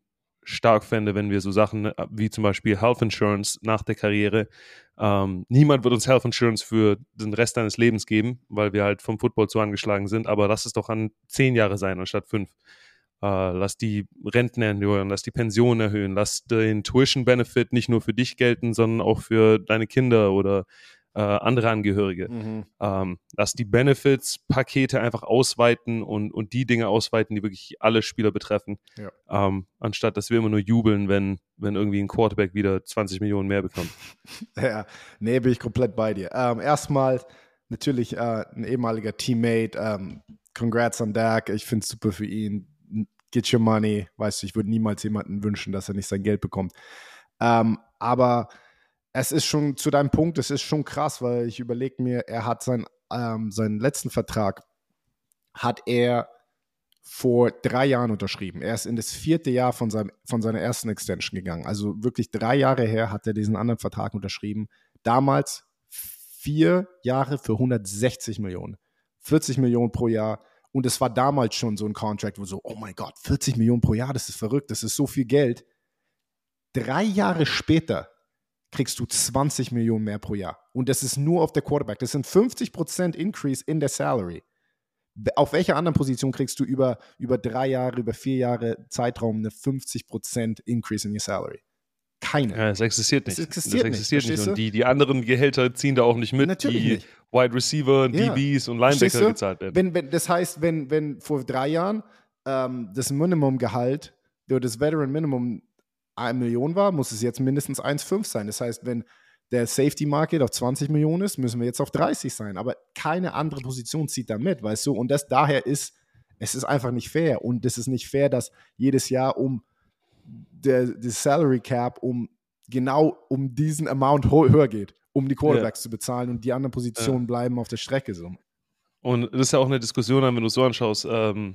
stark fände, wenn wir so Sachen wie zum Beispiel Health Insurance nach der Karriere, ähm, niemand wird uns Health Insurance für den Rest deines Lebens geben, weil wir halt vom Football zu angeschlagen sind, aber lass es doch an zehn Jahre sein anstatt fünf. Uh, lass die Renten erhöhen, lass die Pensionen erhöhen, lass den Tuition-Benefit nicht nur für dich gelten, sondern auch für deine Kinder oder uh, andere Angehörige. Mhm. Um, lass die Benefits-Pakete einfach ausweiten und, und die Dinge ausweiten, die wirklich alle Spieler betreffen, ja. um, anstatt dass wir immer nur jubeln, wenn, wenn irgendwie ein Quarterback wieder zwanzig Millionen mehr bekommt. Ja, nee, bin ich komplett bei dir. Um, erstmal natürlich uh, ein ehemaliger Teammate, um, congrats an Dak, ich finde es super für ihn. Get your money, weißt du, ich würde niemals jemanden wünschen, dass er nicht sein Geld bekommt. Ähm, aber es ist schon, zu deinem Punkt, es ist schon krass, weil ich überlege mir, er hat sein, ähm, seinen letzten Vertrag, hat er vor drei Jahren unterschrieben. Er ist in das vierte Jahr von, seinem, von seiner ersten Extension gegangen. Also wirklich drei Jahre her hat er diesen anderen Vertrag unterschrieben. Damals vier Jahre für hundertsechzig Millionen. vierzig Millionen pro Jahr. Und es war damals schon so ein Contract, wo so, oh mein Gott, vierzig Millionen pro Jahr, das ist verrückt, das ist so viel Geld. Drei Jahre später kriegst du zwanzig Millionen mehr pro Jahr. Und das ist nur auf der Quarterback. Das sind fünfzig Prozent Increase in der Salary. Auf welcher anderen Position kriegst du über, über drei Jahre, über vier Jahre Zeitraum eine fünfzig Prozent Increase in your Salary? Keine. Ja, es existiert nicht. Es existiert das existiert nicht. nicht. Und die, die anderen Gehälter ziehen da auch nicht mit, Natürlich die nicht. Wide Receiver, ja. D Bs und Linebacker gezahlt werden. Wenn, wenn, das heißt, wenn, wenn vor drei Jahren ähm, das Minimumgehalt oder das Veteran Minimum eine Million war, muss es jetzt mindestens eins Komma fünf sein. Das heißt, wenn der Safety Market auf zwanzig Millionen ist, müssen wir jetzt auf dreißig sein. Aber keine andere Position zieht da mit, weißt du? Und das daher ist, es ist einfach nicht fair. Und es ist nicht fair, dass jedes Jahr um der, der Salary Cap um genau um diesen Amount ho- höher geht, um die Quarterbacks ja. zu bezahlen und die anderen Positionen ja. bleiben auf der Strecke so. Und das ist ja auch eine Diskussion, wenn du es so anschaust, ähm,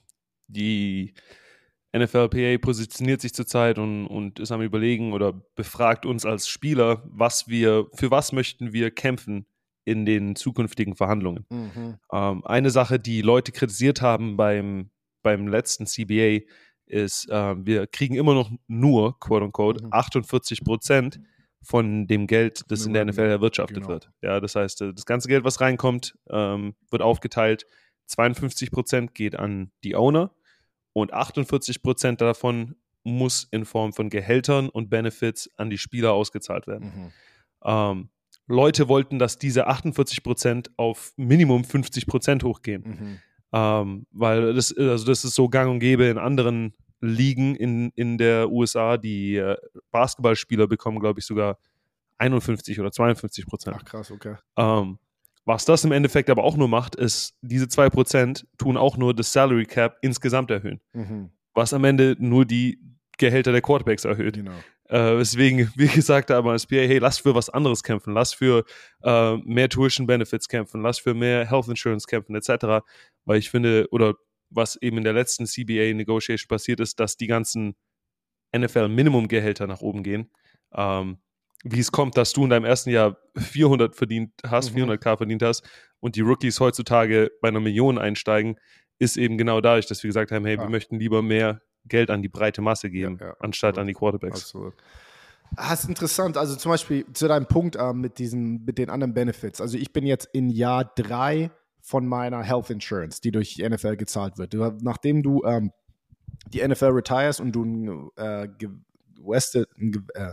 die N F L P A positioniert sich zurzeit und, und ist am Überlegen oder befragt uns als Spieler, was wir, für was möchten wir kämpfen in den zukünftigen Verhandlungen. Mhm. Ähm, eine Sache, die Leute kritisiert haben beim, beim letzten C B A, ist, äh, wir kriegen immer noch nur, quote unquote, mhm. achtundvierzig Prozent von dem Geld, das in der N F L erwirtschaftet genau. wird. Ja, das heißt, das ganze Geld, was reinkommt, ähm, wird aufgeteilt. zweiundfünfzig Prozent geht an die Owner und achtundvierzig Prozent davon muss in Form von Gehältern und Benefits an die Spieler ausgezahlt werden. Mhm. Ähm, Leute wollten, dass diese achtundvierzig Prozent auf Minimum fünfzig Prozent hochgehen. Mhm. Ähm, weil das, also das ist so gang und gäbe in anderen Ligen in, in der U S A. Die äh, Basketballspieler bekommen, glaube ich, sogar einundfünfzig oder zweiundfünfzig Prozent. Ach krass, okay. Ähm, was das im Endeffekt aber auch nur macht, ist, diese zwei Prozent tun auch nur das Salary Cap insgesamt erhöhen. Mhm. Was am Ende nur die Gehälter der Quarterbacks erhöht. Genau. Äh, deswegen, wie gesagt, aber als P A, hey, lass für was anderes kämpfen, lass für äh, mehr Tuition Benefits kämpfen, lass für mehr Health Insurance kämpfen, et cetera. Weil ich finde, oder was eben in der letzten C B A-Negotiation passiert ist, dass die ganzen N F L-Minimum-Gehälter nach oben gehen. Ähm, wie es kommt, dass du in deinem ersten Jahr vierhundert verdient hast, mhm. vierhunderttausend verdient hast und die Rookies heutzutage bei einer Million einsteigen, ist eben genau dadurch, dass wir gesagt haben, hey, ja. wir möchten lieber mehr Geld an die breite Masse geben, ja, ja, anstatt absolut. an die Quarterbacks. Absolut. Ah, ist interessant. Also zum Beispiel zu deinem Punkt äh, mit, diesen, mit den anderen Benefits. Also ich bin jetzt in Jahr drei von meiner Health Insurance, die durch die N F L gezahlt wird. Du, nachdem du ähm, die N F L retires und du ein äh, gewested, ein äh,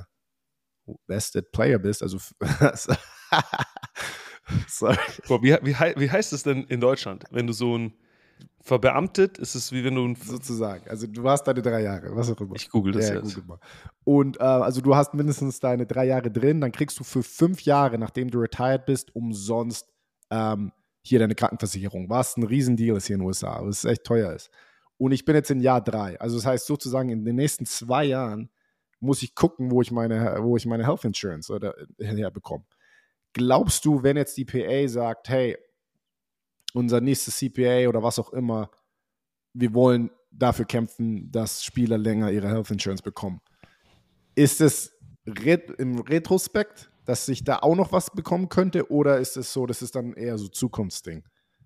vested Player bist, also sorry. Boah, wie, wie, wie heißt es denn in Deutschland, wenn du so ein verbeamtet, ist es wie wenn du ein sozusagen, also du hast deine drei Jahre, was auch immer. Ich google das ja, jetzt. Google mal. Und äh, also du hast mindestens deine drei Jahre drin, dann kriegst du für fünf Jahre, nachdem du retired bist, umsonst ähm, hier deine Krankenversicherung, was ein Riesendeal ist hier in den U S A, was echt teuer ist. Und ich bin jetzt in Jahr drei, also das heißt sozusagen in den nächsten zwei Jahren muss ich gucken, wo ich meine, wo ich meine Health Insurance oder herbekomme. Glaubst du, wenn jetzt die P A sagt, hey, unser nächstes C P A oder was auch immer, wir wollen dafür kämpfen, dass Spieler länger ihre Health Insurance bekommen. Ist es ret- im Retrospekt, dass sich da auch noch was bekommen könnte oder ist es so, das ist dann eher so Zukunftsding?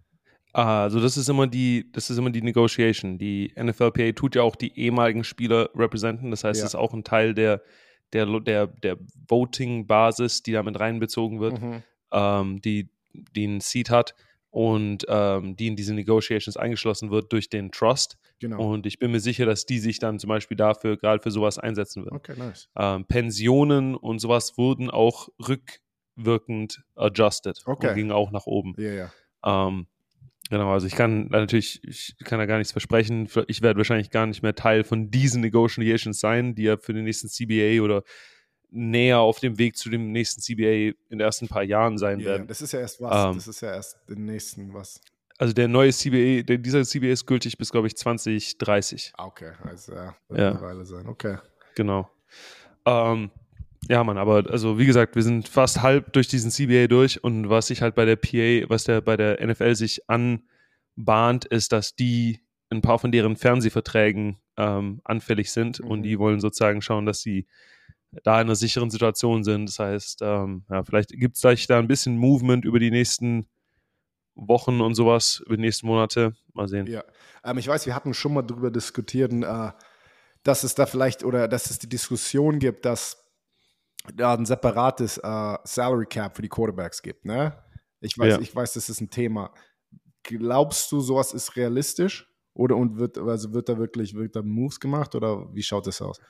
Also das ist immer die, das ist immer die Negotiation. Die N F L P A tut ja auch die ehemaligen Spieler representen. Das heißt, Ja. es ist auch ein Teil der, der, der, der Voting-Basis, die damit reinbezogen wird, Mhm. ähm, die, die einen Seat hat und ähm, die in diese Negotiations eingeschlossen wird durch den Trust. Genau. Und ich bin mir sicher, dass die sich dann zum Beispiel dafür, gerade für sowas einsetzen würden. Okay, nice. Ähm, Pensionen und sowas wurden auch rückwirkend adjusted Okay. und gingen auch nach oben. Ja, ja. Ähm, Genau, also ich kann natürlich, ich kann da gar nichts versprechen. Ich werde wahrscheinlich gar nicht mehr Teil von diesen Negotiations sein, die ja für den nächsten C B A oder näher auf dem Weg zu dem nächsten C B A in den ersten paar Jahren sein Ja, werden. ja. Das ist ja erst was. Ähm, Das ist ja erst den nächsten was. also der neue C B A, der, dieser C B A ist gültig bis, glaube ich, zwanzig dreißig. Ah, okay. Also ja, wird Ja. eine Weile sein. Okay. Genau. Ähm, ja, Mann, aber also wie gesagt, wir sind fast halb durch diesen C B A durch und was sich halt bei der P A, was der bei der N F L sich anbahnt, ist, dass die ein paar von deren Fernsehverträgen ähm, anfällig sind Mhm. und die wollen sozusagen schauen, dass sie da in einer sicheren Situation sind. Das heißt, ähm, ja, vielleicht gibt es da ein bisschen Movement über die nächsten Wochen und sowas, über die nächsten Monate. Mal sehen. Ja. Ähm, ich weiß, wir hatten schon mal darüber diskutiert, äh, dass es da vielleicht oder dass es die Diskussion gibt, dass da ein separates äh, Salary Cap für die Quarterbacks gibt. Ne? Ich weiß, Ja. ich weiß, das ist ein Thema. Glaubst du, sowas ist realistisch? Oder und wird, also wird da wirklich, wird da Moves gemacht oder wie schaut das aus?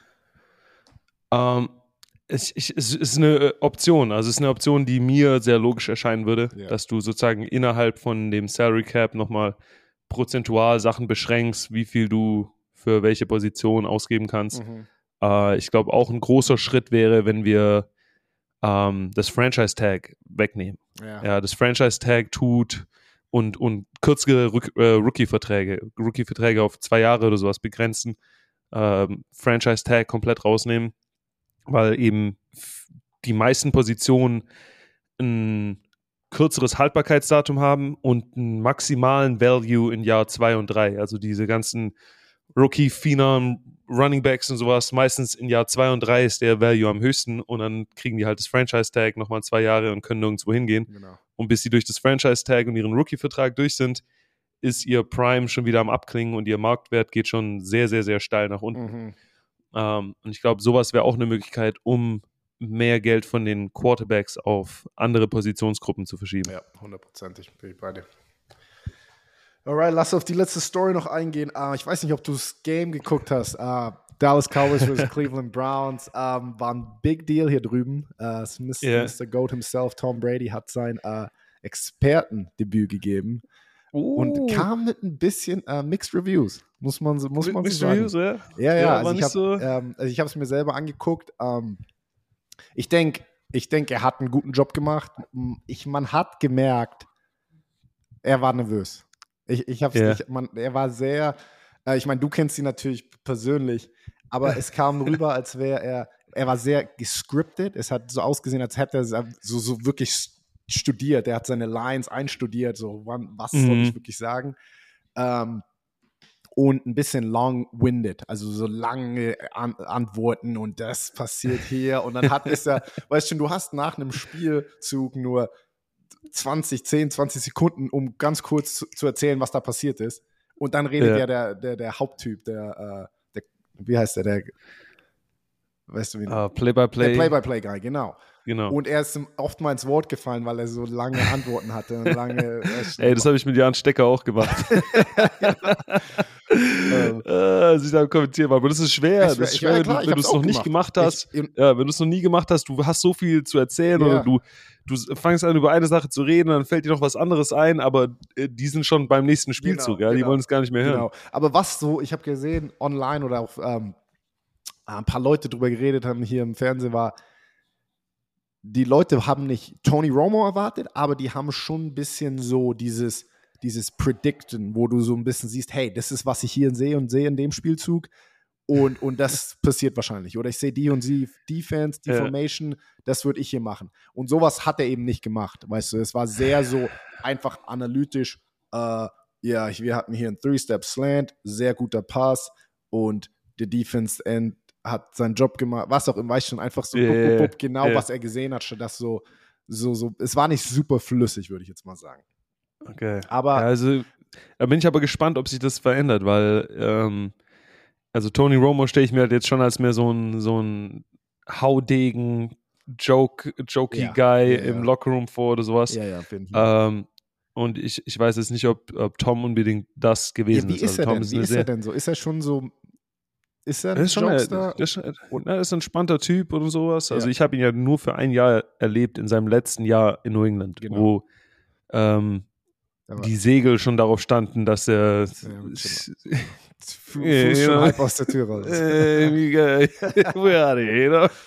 Ähm, es, ich, es ist eine Option, also es ist eine Option, die mir sehr logisch erscheinen würde, Ja. dass du sozusagen innerhalb von dem Salary Cap nochmal prozentual Sachen beschränkst, wie viel du für welche Position ausgeben kannst. Mhm. Äh, ich glaube, auch ein großer Schritt wäre, wenn wir ähm, das Franchise Tag wegnehmen. Ja. Ja, das Franchise Tag tut und, und kürzere Rück, äh, Rookie-Verträge, Rookie-Verträge auf zwei Jahre oder sowas begrenzen, ähm, Franchise Tag komplett rausnehmen, weil eben die meisten Positionen ein kürzeres Haltbarkeitsdatum haben und einen maximalen Value in Jahr zwei und drei. Also diese ganzen Rookie, Phenom, Running Backs und sowas, meistens in Jahr zwei und drei ist der Value am höchsten und dann kriegen die halt das Franchise-Tag nochmal zwei Jahre und können nirgendwo hingehen. Genau. Und bis sie durch das Franchise-Tag und ihren Rookie-Vertrag durch sind, ist ihr Prime schon wieder am Abklingen und ihr Marktwert geht schon sehr, sehr, sehr steil nach unten. Mhm. Ähm, und ich glaube, sowas wäre auch eine Möglichkeit, um mehr Geld von den Quarterbacks auf andere Positionsgruppen zu verschieben. Ja, hundertprozentig bin ich bei dir. Alright, lass auf die letzte Story noch eingehen. Uh, ich weiß nicht, ob du das Game geguckt hast. Uh, Dallas Cowboys versus Cleveland Browns um, war ein Big Deal hier drüben. Uh, Mister Yeah. Mister Goat himself, Tom Brady, hat sein uh, Expertendebüt gegeben uh. und kam mit ein bisschen uh, Mixed Reviews, muss man, muss man Mixed so sagen. Reviews, ja? Ja, ja, ja also ich habe so. ähm, also ich es mir selber angeguckt. Ähm, ich denke, ich denk, er hat einen guten Job gemacht. Ich, man hat gemerkt, er war nervös. Ich, ich hab's Yeah. nicht, man, er war sehr, äh, ich meine, du kennst ihn natürlich persönlich, aber es kam rüber, als wäre er, er war sehr gescriptet. Es hat so ausgesehen, als hätte er so, so wirklich studiert. Er hat seine Lines einstudiert, so, wann, was mhm. soll ich wirklich sagen? Ähm, und ein bisschen long-winded, also so lange An- Antworten und das passiert hier und dann hat es ja, weißt du, du hast nach einem Spielzug nur zwanzig, zehn, zwanzig Sekunden, um ganz kurz zu, zu erzählen, was da passiert ist. Und dann redet ja, ja der, der, der Haupttyp, der, äh, der, wie heißt der, der, weißt du wie? Uh, Play-by-Play. Der Play-by-Play-Guy, genau. Genau. Und er ist ihm oft mal ins Wort gefallen, weil er so lange Antworten hatte. Und lange, Ey, das habe ich mit Jan Stecker auch gemacht. ähm, äh, sich da kommentieren, aber das ist schwer. Das ist schwer, ja, klar, wenn du es noch nicht gemacht, gemacht hast. Ich, ja, wenn du es noch nie gemacht hast, du hast so viel zu erzählen yeah. oder du, du fangst an, über eine Sache zu reden, dann fällt dir noch was anderes ein, aber äh, die sind schon beim nächsten Spielzug, genau, ja, die genau. wollen es gar nicht mehr hören. Genau. Aber was so, ich habe gesehen, online oder auch ähm, ein paar Leute drüber geredet haben hier im Fernsehen, war, die Leute haben nicht Tony Romo erwartet, aber die haben schon ein bisschen so dieses, dieses Predicten, wo du so ein bisschen siehst, hey, das ist, was ich hier sehe und sehe in dem Spielzug und, und das passiert wahrscheinlich. Oder ich sehe die und die Defense, die ja. Formation, das würde ich hier machen. Und sowas hat er eben nicht gemacht, weißt du, es war sehr so einfach analytisch, äh, ja, wir hatten hier einen Three-Step-Slant, sehr guter Pass und der Defense-End hat seinen Job gemacht, was auch immer, weiß schon, einfach so yeah, bup, bup, bup, genau, yeah. was er gesehen hat, statt das so, so, so, es war nicht super flüssig, würde ich jetzt mal sagen. Okay. Aber ja, also, da bin ich aber gespannt, ob sich das verändert, weil ähm, also Tony Romo stelle ich mir halt jetzt schon als mehr so ein, so ein Haudegen, Joke, jokey Ja, Guy ja, im ja. Lockerroom vor oder sowas. Ja, ja, auf jeden Fall. Ähm, und ich, ich weiß jetzt nicht, ob, ob Tom unbedingt das Ja, gewesen wie ist. ist Also er Tom denn? ist Wie eine ist er sehr, denn so? Ist er schon so, ist er er ein ist schon, ein- Jokester? der ist, schon- na, er ist ein entspannter Typ und sowas. Also Ja. ich habe ihn ja nur für ein Jahr erlebt in seinem letzten Jahr in New England, Genau. wo ähm, Aber- die Segel schon darauf standen, dass er Ja, mit Fu- Fuß Yeah, you schon know. halb aus der Tür raus. Äh, wie geil. We're out of here, you know?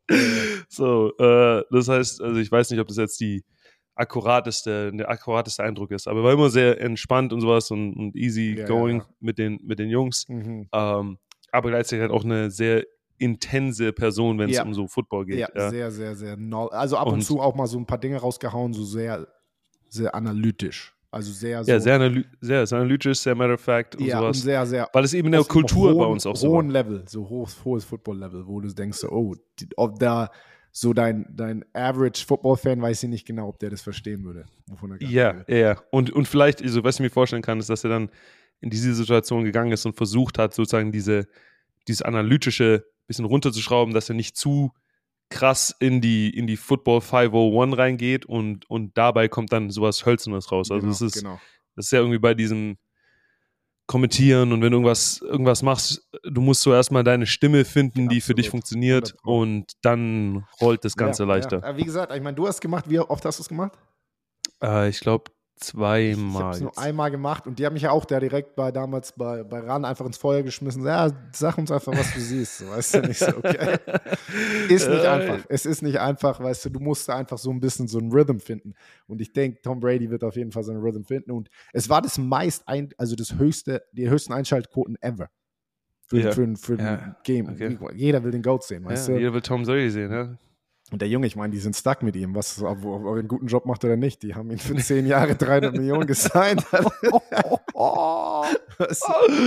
So, äh, das heißt, also ich weiß nicht, ob das jetzt die akkurateste, der akkurateste Eindruck ist, aber er war immer sehr entspannt und sowas und, und easy Ja, going ja, ja. mit den, mit den Jungs. Mhm. Ähm, aber gleichzeitig halt auch eine sehr intense Person, wenn es Ja. um so Football geht. Ja, Ja, sehr, sehr, sehr. No also ab und, Und- zu auch mal so ein paar Dinge rausgehauen, so sehr, sehr analytisch. Also sehr so. ja sehr, analy sehr, sehr analytisch, sehr matter of fact und ja, sowas. und sehr, sehr. Weil es eben in der auf einem Kultur hohen, bei uns auch so war. hohen Level, so hohes, hohes Football-Level, wo du denkst, so, oh, die, ob da so dein, dein Average Football-Fan weiß ich nicht genau, ob der das verstehen würde. Wovon er gerade Ja, redet. ja, ja. Und, und vielleicht, also was ich mir vorstellen kann, ist, dass er dann in diese Situation gegangen ist und versucht hat, sozusagen diese, dieses analytische bisschen runterzuschrauben, dass er nicht zu krass in die, in die Football fünfhunderteins reingeht und, und dabei kommt dann sowas Hölzernes raus. Also Genau, das ist, genau. das ist ja irgendwie bei diesem Kommentieren und wenn du irgendwas, irgendwas machst, du musst so erstmal deine Stimme finden, die für dich Absolut. funktioniert hundert Pro. und dann rollt das Ganze ja, leichter. Ja. Wie gesagt, ich meine, du hast gemacht, wie oft hast du es gemacht? Äh, ich glaube Ich zweimal. habe es nur jetzt. einmal gemacht und die haben mich ja auch da direkt bei damals bei, bei RAN einfach ins Feuer geschmissen. Ja, sag uns einfach, was du siehst. So, weißt du, nicht so, okay. Ist nicht Äh, einfach. Es ist nicht einfach, weißt du, du musst da einfach so ein bisschen so einen Rhythm finden. Und ich denke, Tom Brady wird auf jeden Fall seinen Rhythm finden. Und es war das meist, ein, also das höchste, die höchsten Einschaltquoten ever. Für, Ja. für, für Ja. ein Game. Okay. Jeder will den Goat sehen, weißt Ja, du? jeder will Tom Sawyer sehen, ja. Und der Junge, ich meine, die sind stuck mit ihm, was, ob, ob er einen guten Job macht oder nicht. Die haben ihn für zehn Jahre dreihundert Millionen gesigned. Was?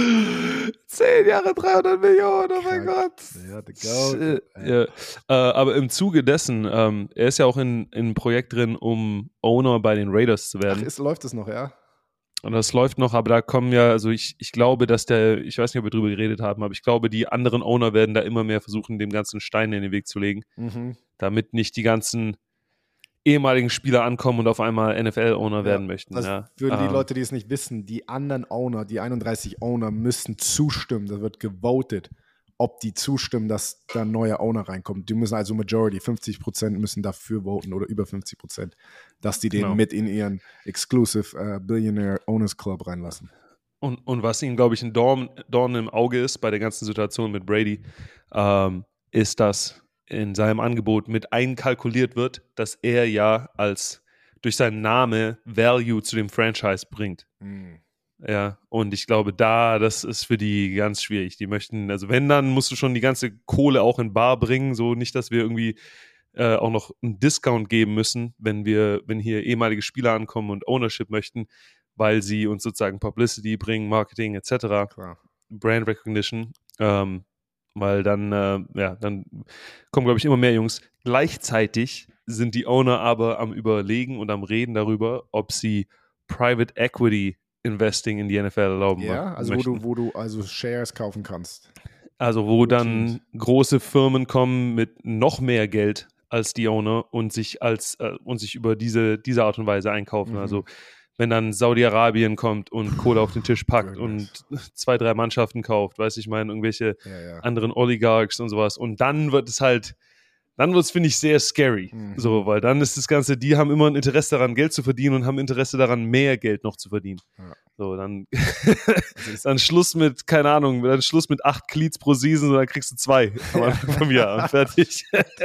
Zehn Jahre, dreihundert Millionen, oh mein Krank. Gott. Ja, the Goat. Shit. Ja. Äh, aber im Zuge dessen, ähm, er ist ja auch in, in einem Projekt drin, um Owner bei den Raiders zu Ach, werden. ist, läuft es noch, ja? Und das läuft noch, aber da kommen ja, also ich, ich glaube, dass der, ich weiß nicht, ob wir drüber geredet haben, aber ich glaube, die anderen Owner werden da immer mehr versuchen, dem ganzen Stein in den Weg zu legen, Mhm. damit nicht die ganzen ehemaligen Spieler ankommen und auf einmal N F L-Owner Ja, werden möchten. Das ja. würden die Ähm, Leute, die es nicht wissen, die anderen Owner, die einunddreißig Owner müssen zustimmen. Da wird gewotet, ob die zustimmen, dass da ein neuer Owner reinkommt. Die müssen also Majority, fünfzig Prozent müssen dafür voten oder über fünfzig Prozent, dass die den Genau. mit in ihren Exclusive äh, Billionaire Owners Club reinlassen. Und, und was ihm, glaube ich, ein Dorn, Dorn im Auge ist bei der ganzen Situation mit Brady, ähm, ist, dass in seinem Angebot mit einkalkuliert wird, dass er ja als durch seinen Namen Value zu dem Franchise bringt. Mhm. Ja, und ich glaube, da, das ist für die ganz schwierig. Die möchten, also wenn, dann musst du schon die ganze Kohle auch in Bar bringen, so nicht, dass wir irgendwie äh, auch noch einen Discount geben müssen, wenn wir, wenn hier ehemalige Spieler ankommen und Ownership möchten, weil sie uns sozusagen Publicity bringen, Marketing et cetera, Klar. Brand Recognition, ähm, weil dann, äh, ja, dann kommen, glaube ich, immer mehr Jungs. Gleichzeitig sind die Owner aber am Überlegen und am Reden darüber, ob sie Private Equity Investing in die N F L erlauben Ja, also wo möchten. du, wo du also Shares kaufen kannst. Also wo dann Teams. große Firmen kommen mit noch mehr Geld als die Owner und sich als äh, und sich über diese, diese Art und Weise einkaufen. Mhm. Also wenn dann Saudi-Arabien kommt und Kohle auf den Tisch packt Goodness. und zwei, drei Mannschaften kauft, weiß ich meine, irgendwelche Ja, ja. anderen Oligarchs und sowas. Und dann wird es halt, dann wird es, finde ich, sehr scary. Mhm. So, weil dann ist das Ganze, die haben immer ein Interesse daran, Geld zu verdienen und haben Interesse daran, mehr Geld noch zu verdienen. Ja. So, dann, Also ist- dann Schluss mit, keine Ahnung, dann Schluss mit acht Cleats pro Season und dann kriegst du zwei am Anfang vom Jahr und fertig.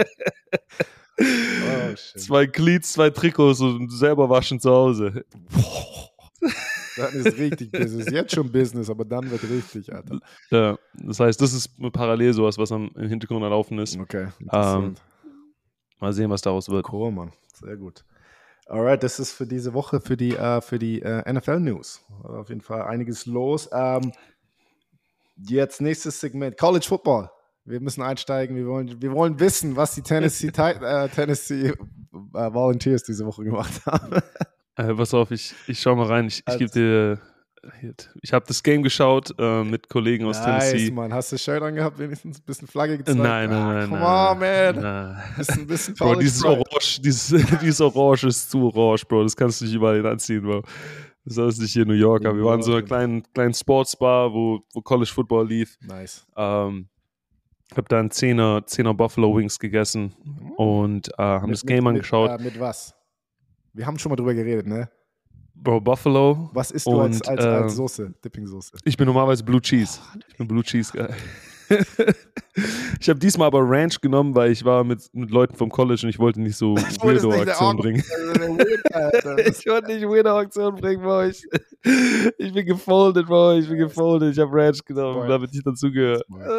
Oh, shit. Zwei Cleats, zwei Trikots und selber waschen zu Hause. Dann ist richtig Business. Jetzt schon Business, aber dann wird richtig, Alter. Ja, das heißt, das ist parallel sowas, was am, im Hintergrund am Laufen ist. Okay, interessant. Mal sehen, was daraus wird. Cool, Mann. Sehr gut. Alright, das ist für diese Woche für die, äh, für die äh, N F L-News. Auf jeden Fall einiges los. Ähm, jetzt nächstes Segment, College Football. Wir müssen einsteigen. Wir wollen, wir wollen wissen, was die Tennessee, Tit- äh, Tennessee äh, Volunteers diese Woche gemacht haben. Äh, pass auf, ich, ich schau mal rein. Ich, ich gebe dir. Ich habe das Game geschaut äh, mit Kollegen aus nice, Tennessee. Mann. Hast du Shirt angehabt, wenigstens ein bisschen Flagge gezeigt? Nein, nein, ah, nein. Come nein, on, man. Nein. Bisschen, bisschen Bro, dieses Pride. Orange, dieses, dieses Orange ist zu orange, Bro. Das kannst du nicht überall hin anziehen, Bro. Das ist nicht hier in New York. Aber wir waren in so einer kleinen, kleinen Sportsbar, wo, wo College Football lief. Nice. Ähm, ich habe da einen Zehner, Zehner Buffalo Wings gegessen und äh, haben Mit- das Game mit, angeschaut. Mit, äh, mit was? Wir haben schon mal drüber geredet, ne? Bro, Buffalo. Was isst du als, und, als, äh, als Soße, Dipping-Soße? Ich bin normalerweise Blue Cheese. Ich bin Blue Cheese Guy. Ich habe diesmal aber Ranch genommen, weil ich war mit, mit Leuten vom College und ich wollte nicht so Weirdo-Aktionen bringen. Ich wollte nicht Weirdo-Aktionen bringen, Bro. Ich, ich bin gefoldet, Bro. Ich bin gefoldet. Ich habe Ranch genommen, damit ich dazugehöre.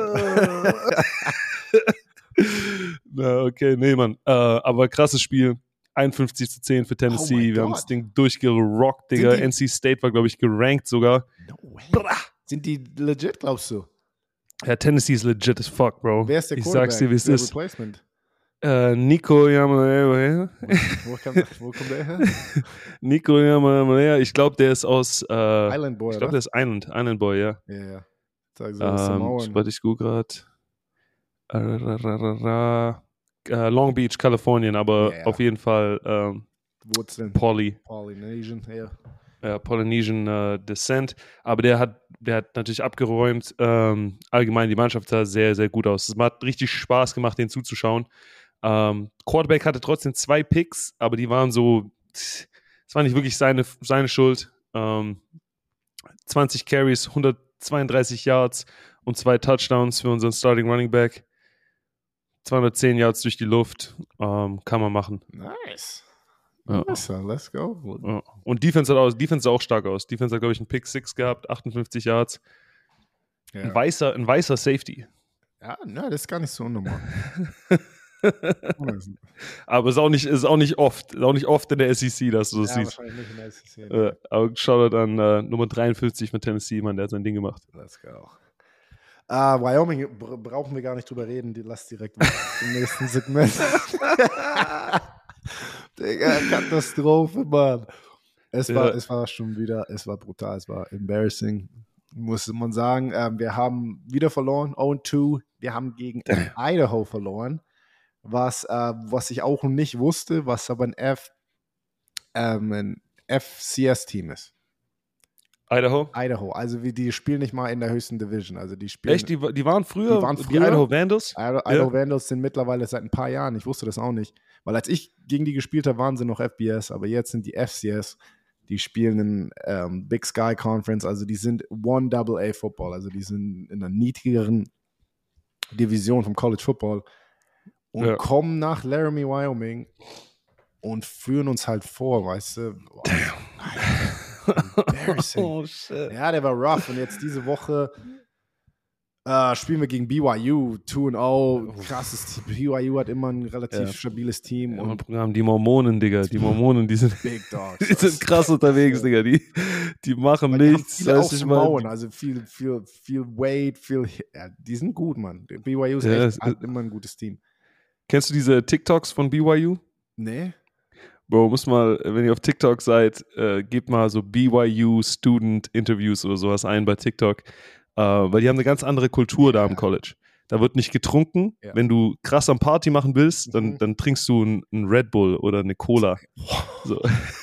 Na, okay, nee, Mann. Äh, aber krasses Spiel. einundfünfzig zu zehn für Tennessee. Oh Wir God. haben das Ding durchgerockt, Digga. Sind die- N C State war, glaube ich, gerankt sogar. No way. Sind die legit, glaubst du? Ja, Tennessee ist legit as fuck, Bro. Wer ist der Ich Quarterback? sag's dir, wie es der ist. Replacement? Äh, Nico Yamalea. Wo, kann, wo kommt der her? Nico Yamalea. Ich glaube, der ist aus. Äh, Island Boy, ich glaube, oder? der ist Island. Island Boy, ja. Ja, ja. Sag so, Ähm, Samoan. warte, ich google gerade. Äh, Long Beach, Kalifornien, aber Ja, ja. auf jeden Fall ähm, Wurzeln. Poly. Polynesian, ja. äh, Polynesian äh, Descent, aber der hat, der hat natürlich abgeräumt. Ähm, allgemein, die Mannschaft sah sehr, sehr gut aus. Es hat richtig Spaß gemacht, den zuzuschauen. Ähm, Quarterback hatte trotzdem zwei Picks, aber die waren so, es war nicht wirklich seine, seine Schuld. Ähm, zwanzig Carries, hundertzweiunddreißig Yards und zwei Touchdowns für unseren Starting Running Back. zweihundertzehn Yards durch die Luft, ähm, kann man machen. Nice. Ja. Nice, let's go. Ja. Und Defense hat aus, Defense sah auch stark aus. Defense hat, glaube ich, einen Pick six gehabt, achtundfünfzig Yards. Ja, Ein, weißer, ein weißer Safety. ja ne, das ist gar nicht so unnormal. Aber ist auch nicht, ist auch nicht oft, ist auch nicht oft in der S E C, dass du das ja, siehst. wahrscheinlich nicht in der S E C. Äh, aber Shoutout an äh, Nummer dreiundfünfzig mit Tennessee, Mann, der hat sein Ding gemacht. Let's go. Ah, Wyoming br- brauchen wir gar nicht drüber reden. Die lass direkt weg im nächsten Segment. Digga, Katastrophe, Mann. Es war, Ja. es war schon wieder, es war brutal, es war embarrassing, muss man sagen. Ähm, wir haben wieder verloren, oh und zwei. Wir haben gegen Idaho verloren, was, äh, was ich auch nicht wusste, was aber ein, F, ähm, ein F C S-Team ist. Idaho? Idaho, also wie, die spielen nicht mal in der höchsten Division. Also die spielen. Echt? Die, die waren früher, Die waren die früher? Idaho Vandals? Idaho, Idaho Vandals sind mittlerweile seit ein paar Jahren, ich wusste das auch nicht, weil als ich gegen die gespielt habe, waren sie noch F B S, aber jetzt sind die F C S, die spielen in ähm, Big Sky Conference, also die sind One Double A Football, also die sind in einer niedrigeren Division vom College Football und Ja. kommen nach Laramie, Wyoming und führen uns halt vor, weißt du. Boah, embarrassing. Oh, shit. Ja, der war rough. Und jetzt diese Woche äh, spielen wir gegen B Y U, zwei und null. Krasses Team. B Y U hat immer ein relativ Ja. stabiles Team. Ja, und mein Programm, die Mormonen, Digga. Die Mormonen, die sind, Big Dogs. die sind krass unterwegs, Digga. Die, die machen Weil die haben nichts. viele Weißt du, ich mein, Mauern, also viel, viel, viel Weight, viel. Ja, die sind gut, Mann. B Y U ist Ja, echt es- hat immer ein gutes Team. Kennst du diese TikToks von B Y U? Nee? Bro, muss mal, wenn ihr auf TikTok seid, äh, gebt mal so B Y U Student Interviews oder sowas ein bei TikTok, äh, weil die haben eine ganz andere Kultur da am College. Da wird nicht getrunken. Ja. Wenn du krass am Party machen willst, dann, Mhm. dann trinkst du ein, ein Red Bull oder eine Cola. So.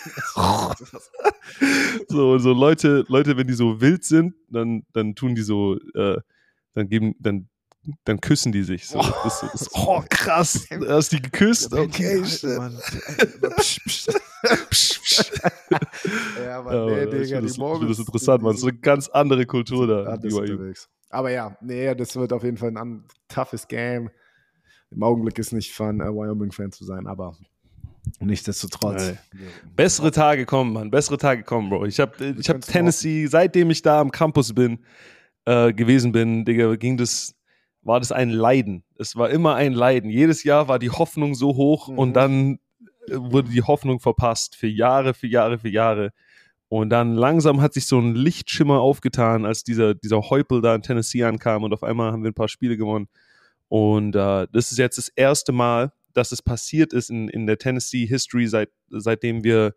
so, so Leute, Leute, wenn die so wild sind, dann, dann tun die so, äh, dann geben, dann, dann küssen die sich. So. Das, ist so- das, oh, krass, hast die geküsst? Okay, shit. Mann. Psch, psch. Psch, psch. Ja, aber Ja, nee, aber ich Digga, finde das, die ich find das Mormons, interessant, die- man. Das ist eine ganz andere Kultur da. Ja, in das B Y U. unterwegs. Aber ja, nee, das wird auf jeden Fall ein an- toughes Game. Im Augenblick ist nicht fun, äh, Wyoming-Fan zu sein, aber nichtsdestotrotz. Nee. Bessere Tage kommen, Mann. Bessere Tage kommen, Bro. Ich habe ich hab kannst Tennessee, seitdem ich da am Campus bin, äh, gewesen bin, Digga, ging das, war das ein Leiden. Es war immer ein Leiden. Jedes Jahr war die Hoffnung so hoch Mhm. und dann äh, wurde die Hoffnung verpasst. Für Jahre, für Jahre, für Jahre. Und dann langsam hat sich so ein Lichtschimmer aufgetan, als dieser, dieser Heupel da in Tennessee ankam und auf einmal haben wir ein paar Spiele gewonnen. Und äh, das ist jetzt das erste Mal, dass es passiert ist in, in der Tennessee-History, seit, seitdem wir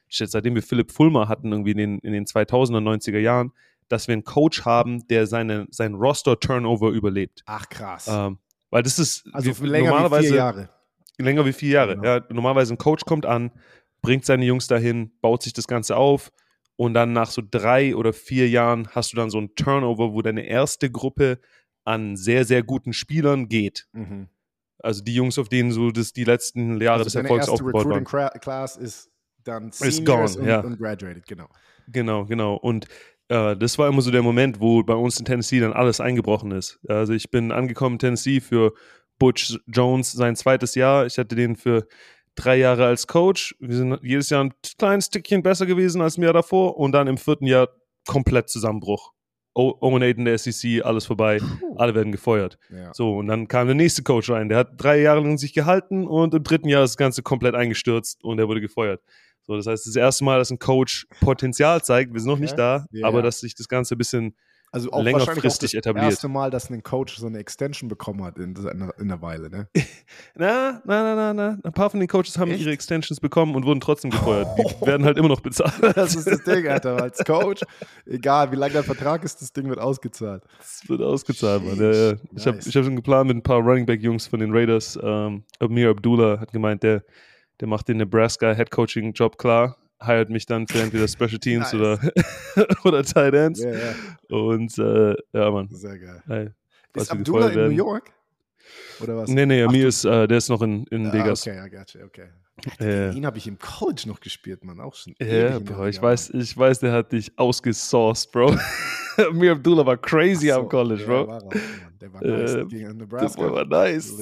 seitdem wir Philipp Fulmer hatten, irgendwie in den, in den zweitausender, neunziger Jahren, dass wir einen Coach haben, der seine, sein Roster-Turnover überlebt. Ach, krass. Ähm, weil das ist also wie, länger normalerweise, wie vier Jahre. Länger wie vier Jahre. Genau. Ja, normalerweise ein Coach kommt an, bringt seine Jungs dahin, baut sich das Ganze auf und dann nach so drei oder vier Jahren hast du dann so einen Turnover, wo deine erste Gruppe an sehr, sehr guten Spielern geht. Mhm. Also die Jungs, auf denen so das, die letzten Jahre also des Erfolgs aufgebaut waren. Die erste Class ist dann Ist Seniors gone, und, ja. und graduated, genau. Genau, genau. Und äh, das war immer so der Moment, wo bei uns in Tennessee dann alles eingebrochen ist. Also ich bin angekommen in Tennessee für Butch Jones sein zweites Jahr. Ich hatte den für drei Jahre als Coach. Wir sind jedes Jahr ein kleines Stückchen besser gewesen als im Jahr davor. Und dann im vierten Jahr komplett Zusammenbruch. oh und acht in der S E C, alles vorbei. Puh. Alle werden gefeuert. Ja. So, und dann kam der nächste Coach rein. Der hat drei Jahre lang sich gehalten und im dritten Jahr ist das Ganze komplett eingestürzt und er wurde gefeuert. So, das heißt, das erste Mal, dass ein Coach Potenzial zeigt, wir sind noch okay. nicht da, ja, aber ja. dass sich das Ganze ein bisschen also auch längerfristig etabliert. Das erste Mal, dass ein Coach so eine Extension bekommen hat in, in, in der Weile, ne? na, na, na, na, na. Ein paar von den Coaches haben Echt? ihre Extensions bekommen und wurden trotzdem gefeuert. Die werden halt immer noch bezahlt. Das ist das Ding, Alter. Als Coach, egal wie lang der Vertrag ist, das Ding wird ausgezahlt. Es wird ausgezahlt, Mann. Ja, ja. Ich nice. habe ich hab schon geplant mit ein paar Running Back Jungs von den Raiders. Ähm, Amir Abdullah hat gemeint, der, der macht den Nebraska Head Coaching Job klar. Hired mich dann für entweder Special Teams nice. oder, oder Tight Ends. Yeah, yeah. Und äh, ja, Mann. Sehr geil. Hey, ist Abdullah in New York? Oder was? Nee, nee, Amir ist, äh, der ist noch in, in ah, Vegas. Okay, I got you, okay. Äh, ihn habe ich im College noch gespielt, Mann. Auch schon. Ja, yeah, Bro, ich weiß, ich weiß, der hat dich ausgesauced, Bro. Amir Abdullah war crazy so, am College, Bro. Der war, auch, Mann. Der war nice äh, gegen Nebraska. Der war nice.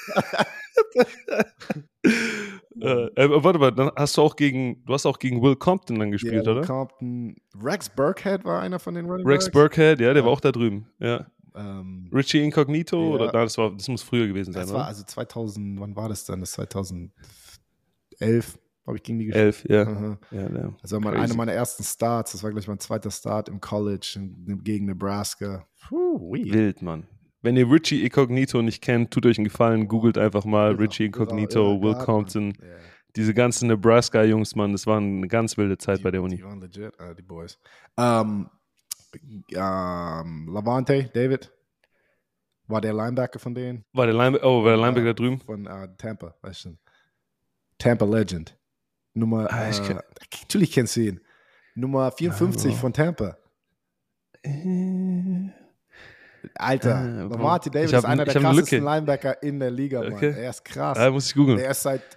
Äh, äh, warte mal, dann hast du auch gegen, du hast auch gegen Will Compton dann gespielt, yeah, Will oder? Compton. Rex Burkhead war einer von den Running Rex Backs. Burkhead, ja, der ja. war auch da drüben, ja. Um, Richie Incognito, ja. oder? Nein, das, war, das muss früher gewesen sein, das oder? war also zweitausend, wann war das dann? Das zweitausendelf, habe ich gegen die gespielt. Elf, ja. ja, ja. Also mein, einer meiner ersten Starts, das war gleich mein zweiter Start im College gegen Nebraska. Puh, Wild, Mann. Wenn ihr Richie Incognito nicht kennt, tut euch einen Gefallen, googelt einfach mal genau, Richie Incognito, ja, Will Compton. Yeah. Diese ganzen Nebraska-Jungs, Mann, das war eine ganz wilde Zeit die, bei der Uni. Die waren legit, uh, die Boys. Um, um, Lavonte David, war der Linebacker von denen? War der Linebacker, oh, war der Linebacker uh, da drüben? Von uh, Tampa, weißt du. Tampa Legend. Nummer, ah, uh, kann... natürlich kennst du ihn. Nummer vierundfünfzig oh. von Tampa. Äh... Alter, äh, Lavonte David hab, ist einer der krassesten Linebacker in der Liga, Mann. Okay. Er ist krass. Ja, muss ich googeln. Er ist seit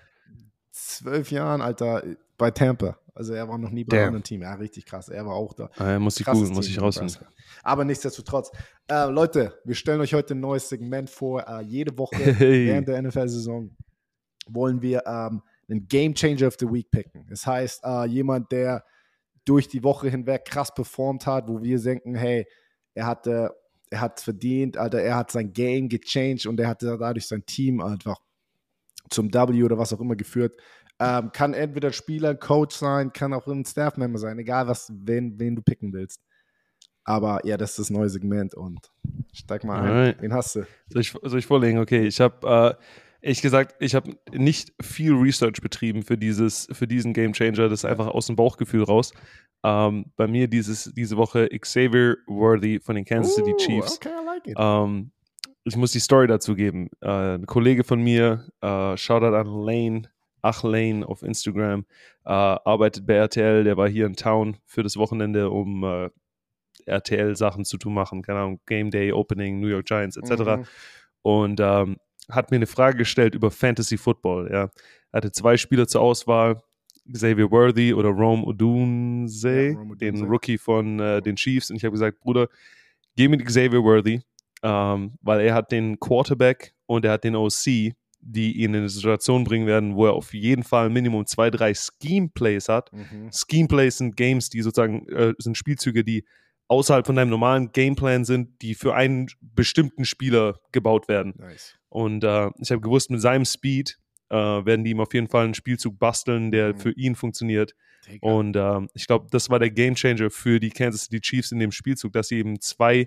zwölf Jahren, Alter, bei Tampa. Also er war noch nie bei einem anderen Team. Ja, richtig krass. Er war auch da. Ah, muss ich googeln, muss ich rausfinden. Aber nichtsdestotrotz. Äh, Leute, wir stellen euch heute ein neues Segment vor. Äh, jede Woche hey. während der N F L-Saison wollen wir ähm, einen Game Changer of the Week picken. Das heißt, äh, jemand, der durch die Woche hinweg krass performt hat, wo wir denken, hey, er hatte Er hat es verdient, Alter, er hat sein Game gechanged und er hat dadurch sein Team einfach zum W oder was auch immer geführt. Ähm, kann entweder Spieler, Coach sein, kann auch ein Staff-Member sein, egal was, wen, wen du picken willst. Aber ja, das ist das neue Segment und steig mal ein. Alright. Wen hast du? Soll ich, soll ich vorlegen? Okay, ich habe, äh, ehrlich gesagt, ich habe nicht viel Research betrieben für, dieses, für diesen Game Changer, das ist einfach aus dem Bauchgefühl raus. Um, bei mir dieses, diese Woche Xavier Worthy von den Kansas City Chiefs. Okay, I like it. Um, ich muss die Story dazu geben. Uh, ein Kollege von mir, uh, Shoutout an Lane, Ach Lane auf Instagram, uh, arbeitet bei R T L, der war hier in Town für das Wochenende, um uh, R T L-Sachen zu tun machen, keine Ahnung, Game Day, Opening, New York Giants et cetera. Mhm. Und um, hat mir eine Frage gestellt über Fantasy Football. Ja. Er hatte zwei Spieler zur Auswahl, Xavier Worthy oder Rome Odunze, ja, Rome den Rookie von äh, den Chiefs. Und ich habe gesagt, Bruder, geh mit Xavier Worthy, ähm, weil er hat den Quarterback und er hat den O C, die ihn in eine Situation bringen werden, wo er auf jeden Fall Minimum zwei, drei Scheme-Plays hat. Mhm. Scheme-Plays sind Games, die sozusagen, äh, sind Spielzüge, die außerhalb von deinem normalen Gameplan sind, die für einen bestimmten Spieler gebaut werden. Nice. Und äh, ich habe gewusst, mit seinem Speed Uh, werden die ihm auf jeden Fall einen Spielzug basteln, der mhm. für ihn funktioniert. Digga. Und uh, ich glaube, das war der Gamechanger für die Kansas City Chiefs in dem Spielzug, dass sie eben zwei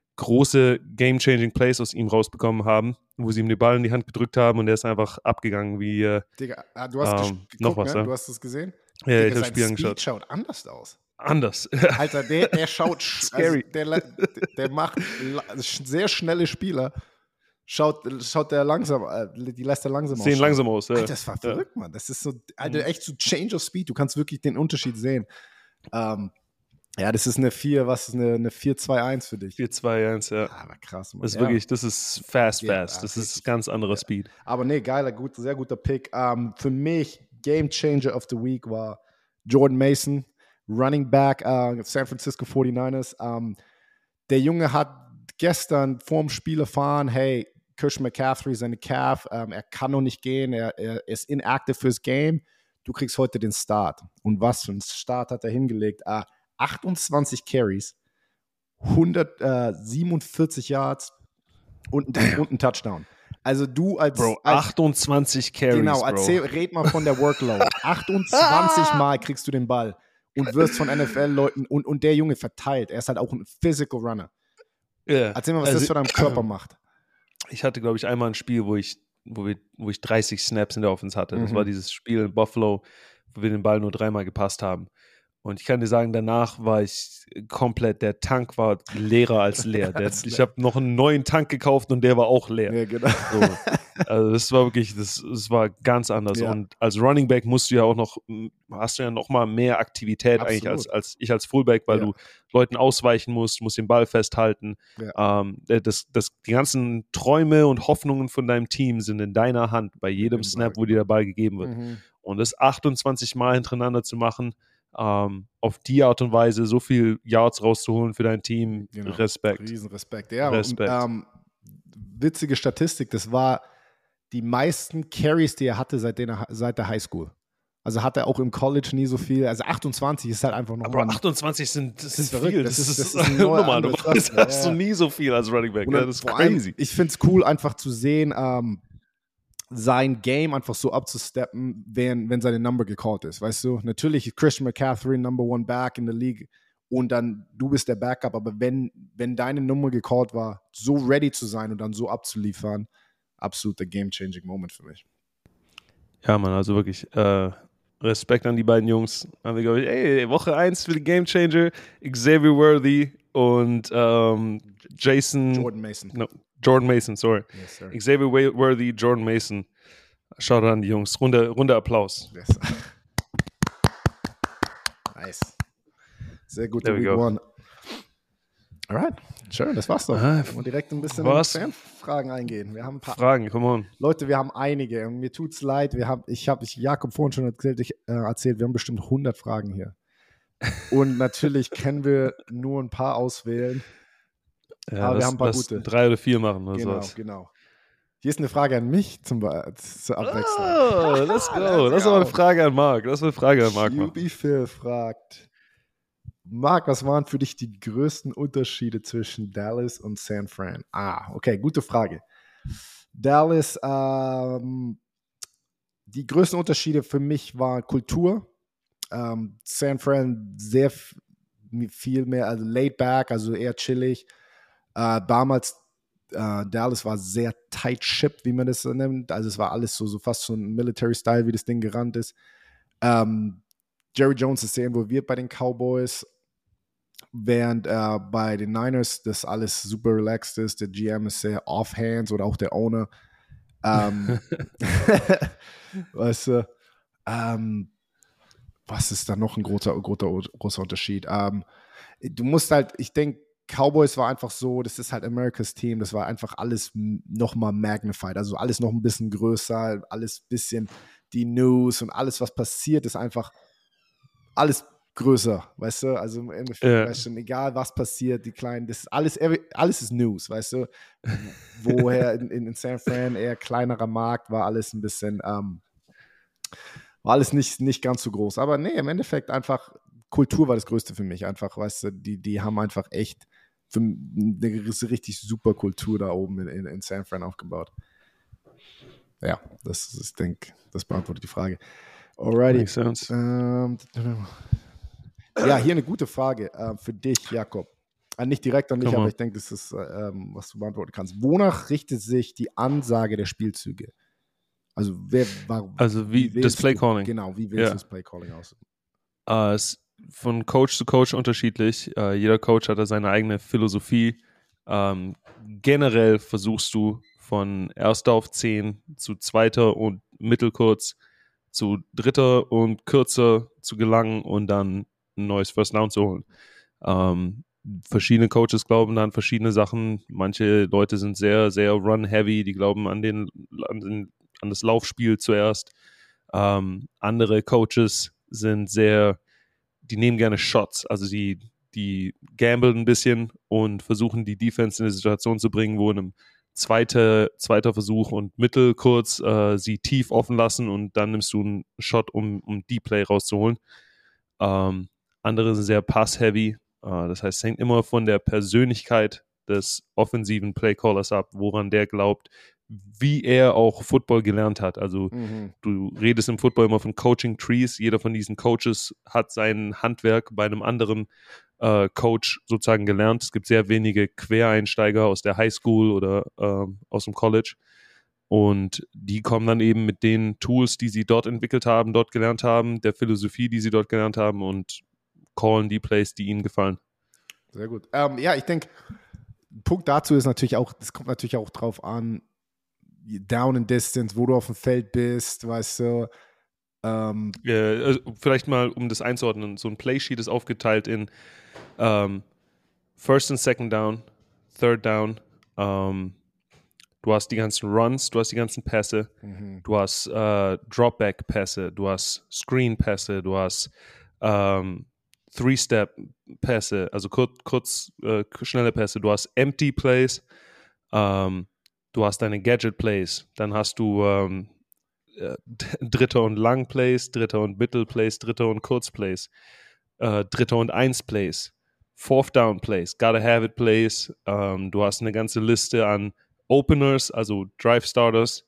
große Game-Changing Plays aus ihm rausbekommen haben, wo sie ihm den Ball in die Hand gedrückt haben und er ist einfach abgegangen wie uh, Digga, du hast ähm, geguckt, noch was. Ne? Ja? Du hast es gesehen? Ja, Digga, ich habe sein Spiel Speed angeschaut. schaut anders aus. Anders. Alter, der, der schaut, Scary. Also der, der macht sehr schnelle Spieler, schaut, schaut der langsam, die lässt er langsam Sehen ausschauen. langsam aus, ja. Alter, das war verrückt, ja. Mann. Das ist so, Alter, echt so Change of Speed. Du kannst wirklich den Unterschied sehen. Ähm, ja, das ist eine vier, was ist eine, eine vier zwei eins für dich? vier zwei eins, ja. Ah, aber krass, Mann. Das ist ja. wirklich, das ist fast, Ja, fast. ja, Das richtig. ist ganz anderer Ja. Speed. Aber nee, geiler, gut, sehr guter Pick. Ähm, für mich, Game Changer of the Week war Jordan Mason, Running Back, äh, San Francisco forty-niners. Ähm, der Junge hat gestern vorm Spiel erfahren, hey, Christian McCaffrey, seine Calf, ähm, er kann noch nicht gehen, er, er ist inactive fürs Game. Du kriegst heute den Start. Und was für ein Start hat er hingelegt? Äh, achtundzwanzig Carries, hundertsiebenundvierzig Yards und, und ein Touchdown. Also du als... Bro, als, achtundzwanzig Carries, Genau, Bro. erzähl, red mal von der Workload. achtundzwanzig Mal kriegst du den Ball und wirst von N F L-Leuten und, und der Junge verteilt. Er ist halt auch ein Physical Runner. Yeah. Erzähl mal, was also, das für deinen Körper macht. Ich hatte, glaube ich, einmal ein Spiel, wo ich, wo, wir, wo ich dreißig Snaps in der Offense hatte. Das Mhm. war dieses Spiel in Buffalo, wo wir den Ball nur dreimal gepasst haben. Und ich kann dir sagen, danach war ich komplett, der Tank war leerer als leer. Der, ich habe noch einen neuen Tank gekauft und der war auch leer. Ja, genau. So. Also das war wirklich, das, das war ganz anders. Ja. Und als Running Back musst du ja auch noch, hast du ja noch mal mehr Aktivität Absolut. eigentlich als, als ich als Fullback, weil Ja. du Leuten ausweichen musst, musst den Ball festhalten. Ja. Ähm, das, das, die ganzen Träume und Hoffnungen von deinem Team sind in deiner Hand bei jedem Snap, wo dir der Ball gegeben wird. Mhm. Und das achtundzwanzig Mal hintereinander zu machen, ähm, auf die Art und Weise so viel Yards rauszuholen für dein Team, Genau. Respekt. Riesenrespekt. Ja, Respekt. Und, ähm, witzige Statistik, das war die meisten Carries, die er hatte seit, den, seit der Highschool. Also hat er auch im College nie so viel. Also achtundzwanzig ist halt einfach noch Aber mal achtundzwanzig sind, das ist sind verrückt. viel. Das Das, ist- ist, das ist ein neuer normal. anderes Normalerweise Level, hast ja. du nie so viel als Running Back. Und Ja, dann das ist vor allem, crazy. ich finde es cool, einfach zu sehen, ähm, sein Game einfach so abzusteppen, wenn, wenn seine Number gecallt ist. Weißt du, natürlich ist Christian McCaffrey Number One Back in der League und dann du bist der Backup, aber wenn, wenn deine Nummer gecallt war, so ready zu sein und dann so abzuliefern, absoluter Game-Changing Moment für mich. Ja, Mann, also wirklich äh, Respekt an die beiden Jungs. Haben wir, glaube ich, ey, Woche eins für die Game Changer, Xavier Worthy und ähm, Jason Jordan Mason. No, Jordan Mason, sorry. Yes, sir. Xavier Worthy, Jordan Mason. Schaut an die Jungs. Runde, Runde Applaus. Yes. Nice. Sehr gut, There we Week go. One. Alright, schön, das war's doch. Ah, Und direkt ein bisschen was? in Fanfragen eingehen. Wir haben ein paar Fragen, come on. Leute, wir haben einige und mir tut's leid. Wir haben, ich habe ich Jakob vorhin schon erzählt, ich, äh, erzählt, wir haben bestimmt hundert Fragen hier. Und natürlich können wir nur ein paar auswählen. Ja, Aber wir lass, haben ein paar lass gute. drei oder vier machen oder Genau, sowas. genau. Hier ist eine Frage an mich zum Be- zur Abwechslung. Oh, let's go. Let's Lass go. mal eine Frage an Marc. Lass mal eine Frage an Marc machen. Jubi Phil fragt, Marc, was waren für dich die größten Unterschiede zwischen Dallas und San Fran? Ah, okay, gute Frage. Dallas, ähm, die größten Unterschiede für mich waren Kultur. Ähm, San Fran sehr f- viel mehr, also laid back, also eher chillig. Äh, damals, äh, Dallas war sehr tight shipped, wie man das so nennt. Also es war alles so, so fast so ein Military-Style, wie das Ding gerannt ist. Ähm, Jerry Jones ist sehr involviert bei den Cowboys, während äh, bei den Niners das alles super relaxed ist. Der G M ist sehr offhands oder auch der Owner. Ähm, weißt du, ähm, was ist da noch ein großer, großer, großer Unterschied? Ähm, du musst halt, ich denke, Cowboys war einfach so, das ist halt America's Team, das war einfach alles nochmal magnified, also alles noch ein bisschen größer, alles ein bisschen die News und alles, was passiert, ist einfach alles größer, weißt du, also im Endeffekt, Ja. weißt du, egal was passiert, die kleinen, das ist alles, alles ist News, weißt du, woher in, in San Fran eher kleinerer Markt war alles ein bisschen, ähm, war alles nicht, nicht ganz so groß, aber nee, im Endeffekt einfach, Kultur war das Größte für mich, einfach, weißt du, die, die haben einfach echt für eine richtig super Kultur da oben in, in, in San Fran aufgebaut. Ja, das ist, ich denke, das beantwortet die Frage. Alrighty. Makes sense. Ähm, ja, hier eine gute Frage äh, für dich, Jakob. Äh, nicht direkt an dich, Come on. aber ich denke, das ist, äh, ähm, was du beantworten kannst. Wonach richtet sich die Ansage der Spielzüge? Also, wer war. Also, wie, wie das Play-Calling. Genau, wie wählst ja. du das Play-Calling aus? Uh, es ist von Coach zu Coach unterschiedlich. Uh, jeder Coach hat da seine eigene Philosophie. Um, generell versuchst du von erster auf zehn zu zweiter und mittelkurz zu dritter und kürzer zu gelangen und dann ein neues First Down zu holen. Um, verschiedene Coaches glauben an verschiedene Sachen. Manche Leute sind sehr, sehr run-heavy, die glauben an, den, an, den, an das Laufspiel zuerst. Um, andere Coaches sind sehr, die nehmen gerne Shots, also die, die gamblen ein bisschen und versuchen die Defense in eine Situation zu bringen, wo in einem zweite, zweiter Versuch und mittelkurz äh, sie tief offen lassen und dann nimmst du einen Shot, um, um Deep Play rauszuholen. Um, andere sind sehr pass-heavy. Uh, das heißt, es hängt immer von der Persönlichkeit des offensiven Playcallers ab, woran der glaubt, wie er auch Football gelernt hat. Also mhm. du redest im Football immer von Coaching-Trees. Jeder von diesen Coaches hat sein Handwerk bei einem anderen äh, Coach sozusagen gelernt. Es gibt sehr wenige Quereinsteiger aus der Highschool oder äh, aus dem College. Und die kommen dann eben mit den Tools, die sie dort entwickelt haben, dort gelernt haben, der Philosophie, die sie dort gelernt haben und callen die Plays, die ihnen gefallen. Sehr gut. Ähm, ja, ich denke, Punkt dazu ist natürlich auch, es kommt natürlich auch drauf an, down and distance, wo du auf dem Feld bist, weißt du. Ähm, ja, also vielleicht mal, um das einzuordnen, so ein Playsheet ist aufgeteilt in ähm, First and Second Down, Third Down, ähm, du hast die ganzen Runs, du hast die ganzen Pässe, mhm. du hast äh, Dropback-Pässe, du hast Screen-Pässe, du hast ähm, Three-Step-Pässe, also kurz, kurz äh, schnelle Pässe, du hast Empty Plays, ähm, du hast deine Gadget-Plays, dann hast du ähm, äh, Dritter- und Lang-Plays, Dritter- und Mittel-Plays, Dritter- und Kurz-Plays, äh, Dritter- und Eins-Plays, Fourth-Down-Plays, Gotta-Have-It-Plays, ähm, du hast eine ganze Liste an Openers, also Drive-Starters,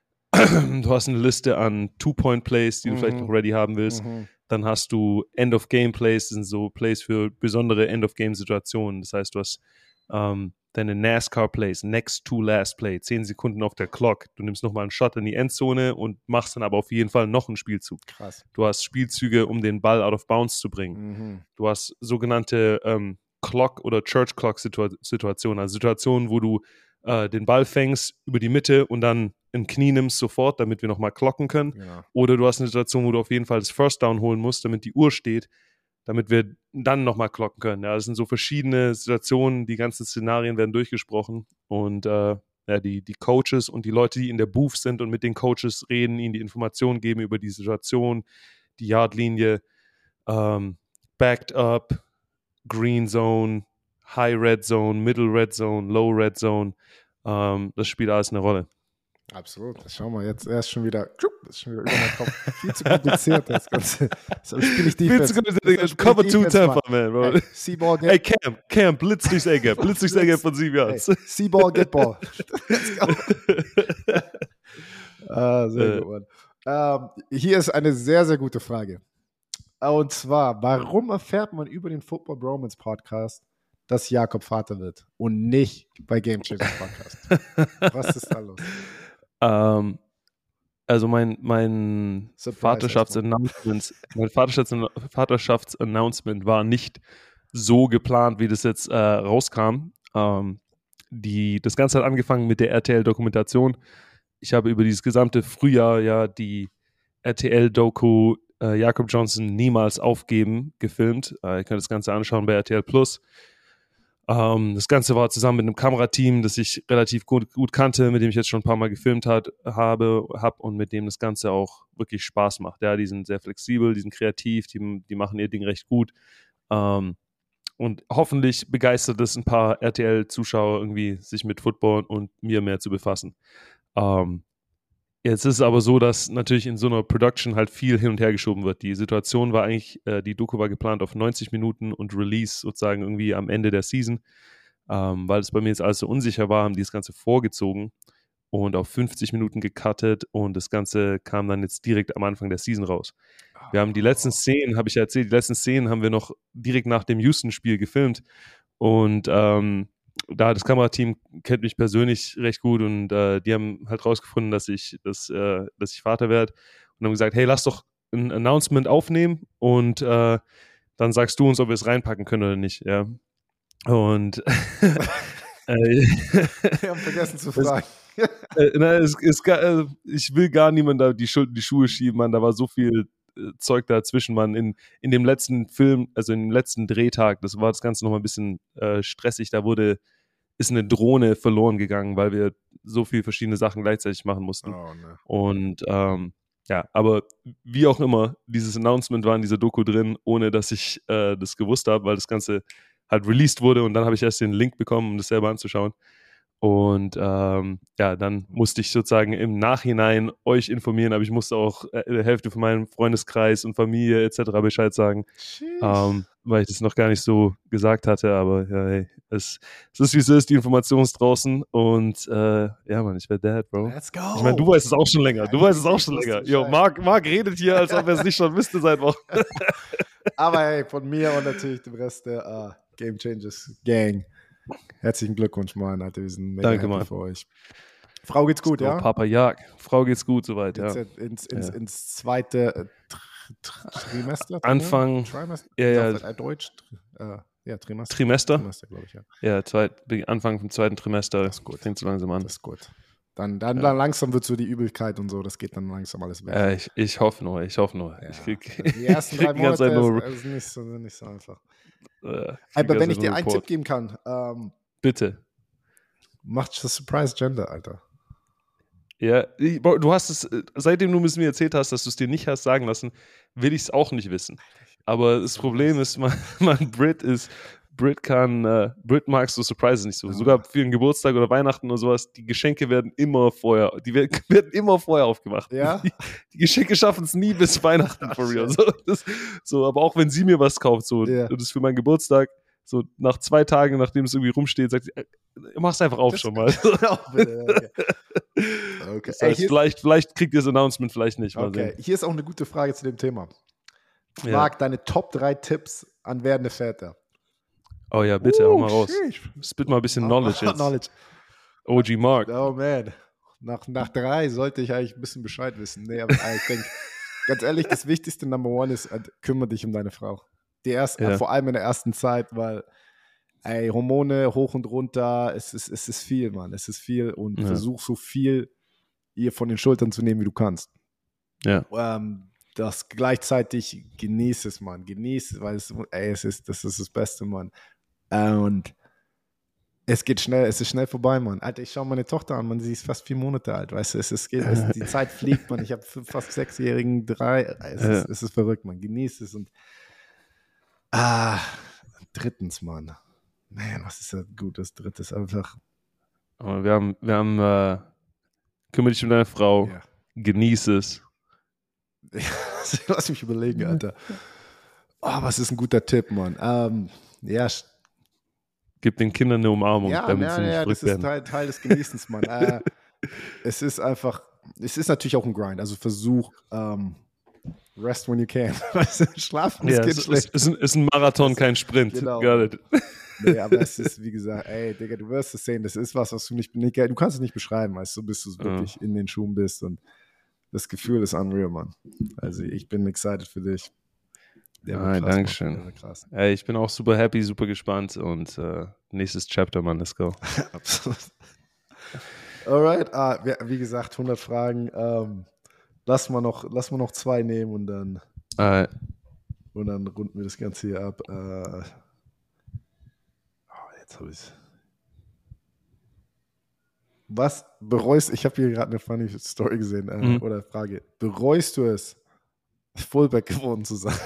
du hast eine Liste an Two-Point-Plays, die du mhm. vielleicht noch ready haben willst, mhm. dann hast du End-of-Game-Plays, das sind so Plays für besondere End-of-Game-Situationen, das heißt, du hast ähm, deine NASCAR-Plays, Next to Last Play, zehn Sekunden auf der Clock. Du nimmst nochmal einen Shot in die Endzone und machst dann aber auf jeden Fall noch einen Spielzug. Krass. Du hast Spielzüge, um den Ball out of bounds zu bringen. Mhm. Du hast sogenannte ähm, Clock- oder Church-Clock-Situationen, also Situationen, wo du äh, den Ball fängst über die Mitte und dann ein Knie nimmst sofort, damit wir nochmal clocken können. Ja. Oder du hast eine Situation, wo du auf jeden Fall das First Down holen musst, damit die Uhr steht, damit wir dann nochmal clocken können. Ja, das sind so verschiedene Situationen, die ganzen Szenarien werden durchgesprochen und äh, ja, die, die Coaches und die Leute, die in der Booth sind und mit den Coaches reden, ihnen die Informationen geben über die Situation, die Yardlinie, ähm, Backed Up, Green Zone, High Red Zone, Middle Red Zone, Low Red Zone, ähm, das spielt alles eine Rolle. Absolut. Schau mal, jetzt erst schon wieder, das ist schon wieder über meinen Kopf. Viel zu kompliziert, das Ganze. So spiele ich Defense. Viel zu kompliziert. Cover two Tampa, man, bro. Hey, C-Ball, get Hey, Cam, Cam, blitz durchs A-Gap. Blitz durchs A-Gap von sieben Yards. Hey, C-Ball, get Ball. Let's go. ah, sehr äh. gut, Mann. Ähm, hier ist eine sehr, sehr gute Frage. Und zwar, warum erfährt man über den Football Bromance Podcast, dass Jakob Vater wird und nicht bei Game Changers Podcast? Was ist da los? Um, also mein, mein Vaterschaftsannouncement, mein Vaterschafts- Vaterschaftsannouncement war nicht so geplant, wie das jetzt äh, rauskam. Um, die, das Ganze hat angefangen mit der R T L-Dokumentation. Ich habe über dieses gesamte Frühjahr ja die R T L-Doku äh, Jakob Johnson niemals aufgeben gefilmt. Äh, ihr könnt das Ganze anschauen bei R T L Plus. Um, das Ganze war zusammen mit einem Kamerateam, das ich relativ gut, gut kannte, mit dem ich jetzt schon ein paar Mal gefilmt hat, habe hab und mit dem das Ganze auch wirklich Spaß macht. Ja, die sind sehr flexibel, die sind kreativ, die, die machen ihr Ding recht gut. Um, und hoffentlich begeistert es ein paar R T L-Zuschauer irgendwie, sich mit Football und mir mehr zu befassen. Um, Jetzt ist es aber so, dass natürlich in so einer Production halt viel hin und her geschoben wird. Die Situation war eigentlich, äh, die Doku war geplant auf neunzig Minuten und Release sozusagen irgendwie am Ende der Season. Ähm, weil es bei mir jetzt alles so unsicher war, haben die das Ganze vorgezogen und auf fünfzig Minuten gecuttet und das Ganze kam dann jetzt direkt am Anfang der Season raus. Wir haben die letzten Szenen, habe ich ja erzählt, die letzten Szenen haben wir noch direkt nach dem Houston-Spiel gefilmt und ähm, da das Kamerateam kennt mich persönlich recht gut und äh, die haben halt rausgefunden, dass ich, dass, äh, dass ich Vater werde und haben gesagt, hey, lass doch ein Announcement aufnehmen und äh, dann sagst du uns, ob wir es reinpacken können oder nicht. Ja. Und äh, wir haben vergessen zu fragen. äh, na, es, es, äh, ich will gar niemand da die Schuld in die Schuhe schieben, Mann. Da war so viel äh, Zeug dazwischen, Mann. In, in dem letzten Film, also im letzten Drehtag, das war das Ganze nochmal ein bisschen äh, stressig. Da wurde, ist eine Drohne verloren gegangen, weil wir so viele verschiedene Sachen gleichzeitig machen mussten. Oh, ne. Und ähm, ja, aber wie auch immer, dieses Announcement war in dieser Doku drin, ohne dass ich äh, das gewusst habe, weil das Ganze halt released wurde und dann habe ich erst den Link bekommen, um das selber anzuschauen. Und ähm, ja, dann musste ich sozusagen im Nachhinein euch informieren, aber ich musste auch äh, der Hälfte von meinem Freundeskreis und Familie et cetera Bescheid sagen, ähm, weil ich das noch gar nicht so gesagt hatte. Aber ja, hey, es, es ist wie es ist, die Information ist draußen und äh, ja, Mann, ich werde Dad, Bro. Let's go. Ich meine, du weißt es auch schon länger. Du ja, weißt es auch schon länger. Jo, Marc, Marc redet hier, als ob er es nicht schon wüsste seit Wochen. Aber hey, von mir und natürlich dem Rest der uh, Game Changers Gang. Herzlichen Glückwunsch, Mann, Alter. Wir sind mega Danke, happy Mann. für euch. Frau geht's gut, so, ja? Papa Jag. Frau geht's gut soweit, ja. Ins, ins, ins, ja. ins zweite äh, Tr Tr Trimester? Anfang. Trimester? Ja, ja. ja. Deutsch? Äh, ja, Trimester. Trimester? Trimester, glaube ich, ja. Ja, zweit, Anfang vom zweiten Trimester. Das ist gut. Fängt so langsam an. Das ist gut. Dann, dann, ja. dann langsam wird so die Übelkeit und so, das geht dann langsam alles weg. Ja, ich, ich hoffe nur, ich hoffe nur. Ja. Ich krieg, die ersten drei Monate nur, ist, ist nicht, so, nicht so einfach. Äh, Aber wenn ich dir einen Tipp geben kann, ähm, bitte. Mach das Surprise Gender, Alter. Ja, ich, du hast es, seitdem du es mir erzählt hast, dass du es dir nicht hast sagen lassen, will ich es auch nicht wissen. Aber das Problem ist, mein, mein Brit ist, Brit kann, äh, Brit mag so Surprises nicht so. Ja. Sogar für einen Geburtstag oder Weihnachten oder sowas, die Geschenke werden immer vorher, die werden, werden immer vorher aufgemacht. Ja? Die, die Geschenke schaffen es nie bis Weihnachten, for real. So, das, so, aber auch wenn sie mir was kauft, so, ja. und das für meinen Geburtstag, so nach zwei Tagen, nachdem es irgendwie rumsteht, sagt sie, mach's einfach auf das schon mal. okay. Okay. Das heißt, Ey, vielleicht, vielleicht kriegt ihr das Announcement, vielleicht nicht. Mal okay, sehen. Hier ist auch eine gute Frage zu dem Thema. Ja. Marc, deine Top drei Tipps an werdende Väter. Oh ja, bitte, uh, hau mal raus. Sheesh. Spit mal ein bisschen Knowledge jetzt. Knowledge. O G Marc. Oh man, nach, nach drei sollte ich eigentlich ein bisschen Bescheid wissen. Nee, aber ich denke, ganz ehrlich, das wichtigste Number One ist, kümmere dich um deine Frau. Die erste, ja. Vor allem in der ersten Zeit, weil ey, Hormone hoch und runter, es ist, es ist viel, Mann, es ist viel und ja. versuch so viel ihr von den Schultern zu nehmen, wie du kannst. Ja. Ähm, das gleichzeitig genieß es, Mann, genieß es, weil es, ey, es ist, das ist das Beste, Mann. Und es geht schnell, es ist schnell vorbei, Mann. Alter, ich schaue meine Tochter an, man, sie ist fast vier Monate alt, weißt du, es ist, es, die Zeit fliegt, Mann. Ich habe fast sechsjährigen, drei, es ist, ja. es ist verrückt, Mann, genieß es und ah, drittens, Mann. Man, was ist das Gutes? Drittes einfach. Aber wir haben, wir haben, äh, kümmere dich um deine Frau, ja. genieß es. Lass mich überlegen, Alter. Oh, was ist ein guter Tipp, Mann? Ähm, ja. Gib den Kindern eine Umarmung, ja, damit ja, sie nicht ja, verrückt das werden. ist Teil, Teil des Genießens, Mann. äh, es ist einfach, es ist natürlich auch ein Grind. Also versuch, ähm, rest when you can. Schlafen ist ja, geht es schlecht. Ist, ist, ist ein Marathon, das, kein Sprint. Genau. Got it. Nee, aber es ist, wie gesagt, ey, Digga, du wirst es sehen, das ist was, was du nicht, nicht du kannst es nicht beschreiben, weißt du, bis du wirklich ja. in den Schuhen bist und das Gefühl ist unreal, Mann. Also ich bin excited für dich. Ja, Dankeschön. Ey, ich bin auch super happy, super gespannt und äh, nächstes Chapter, Mann, let's go. Absolut. Alright, ah, wie gesagt, hundert Fragen. Ähm, lass mal noch, lass mal noch zwei nehmen und dann äh. und dann runden wir das Ganze hier ab. Äh, oh, jetzt habe ich Was bereust, ich habe hier gerade eine funny Story gesehen, äh, mhm. oder Frage, bereust du es, Fullback geworden zu sein?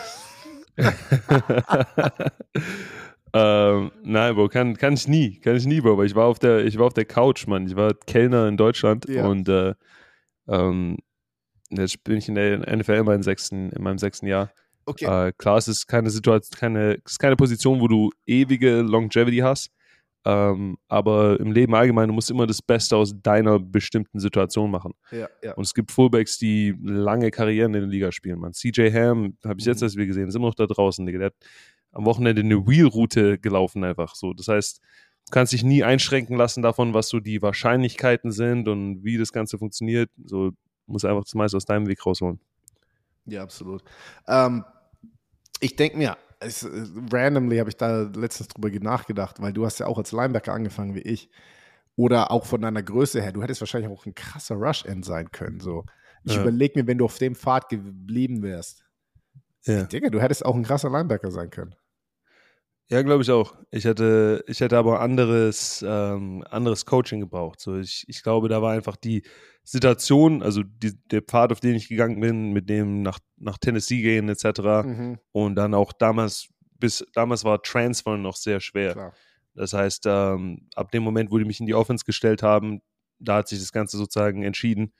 ähm, nein, Bro, kann, kann ich nie, kann ich nie, Bro, weil ich war auf der, ich war auf der Couch, Mann, ich war Kellner in Deutschland ja. und äh, ähm, jetzt bin ich in der N F L in meinem sechsten, in meinem sechsten Jahr. Okay. Äh, klar, es ist keine Situation, keine, es ist keine Position, wo du ewige Longevity hast, ähm, aber im Leben allgemein, du musst immer das Beste aus deiner bestimmten Situation machen. Ja, ja. Und es gibt Fullbacks, die lange Karrieren in der Liga spielen, man. C J Ham, habe ich jetzt Mhm. erst wieder gesehen, ist immer noch da draußen, Digga. Der hat am Wochenende eine Wheel-Route gelaufen einfach so. Das heißt, kannst dich nie einschränken lassen davon, was so die Wahrscheinlichkeiten sind und wie das Ganze funktioniert. So musst einfach das meiste aus deinem Weg rausholen. Ja, absolut. Ähm, ich denke mir, es, randomly habe ich da letztens drüber nachgedacht, weil du hast ja auch als Linebacker angefangen wie ich. Oder auch von deiner Größe her, du hättest wahrscheinlich auch ein krasser Rush-End sein können. So. Ich Ja. überlege mir, wenn du auf dem Pfad geblieben wärst, Ja. Digga, du hättest auch ein krasser Linebacker sein können. Ja, glaube ich auch. Ich hätte, ich hätte aber anderes, ähm, anderes Coaching gebraucht. So, ich, ich glaube, da war einfach die Situation, also die, der Pfad, auf den ich gegangen bin, mit dem nach, nach Tennessee gehen et cetera. Mhm. Und dann auch damals, bis damals war Transfer noch sehr schwer. Klar. Das heißt, ähm, ab dem Moment, wo die mich in die Offense gestellt haben, da hat sich das Ganze sozusagen entschieden.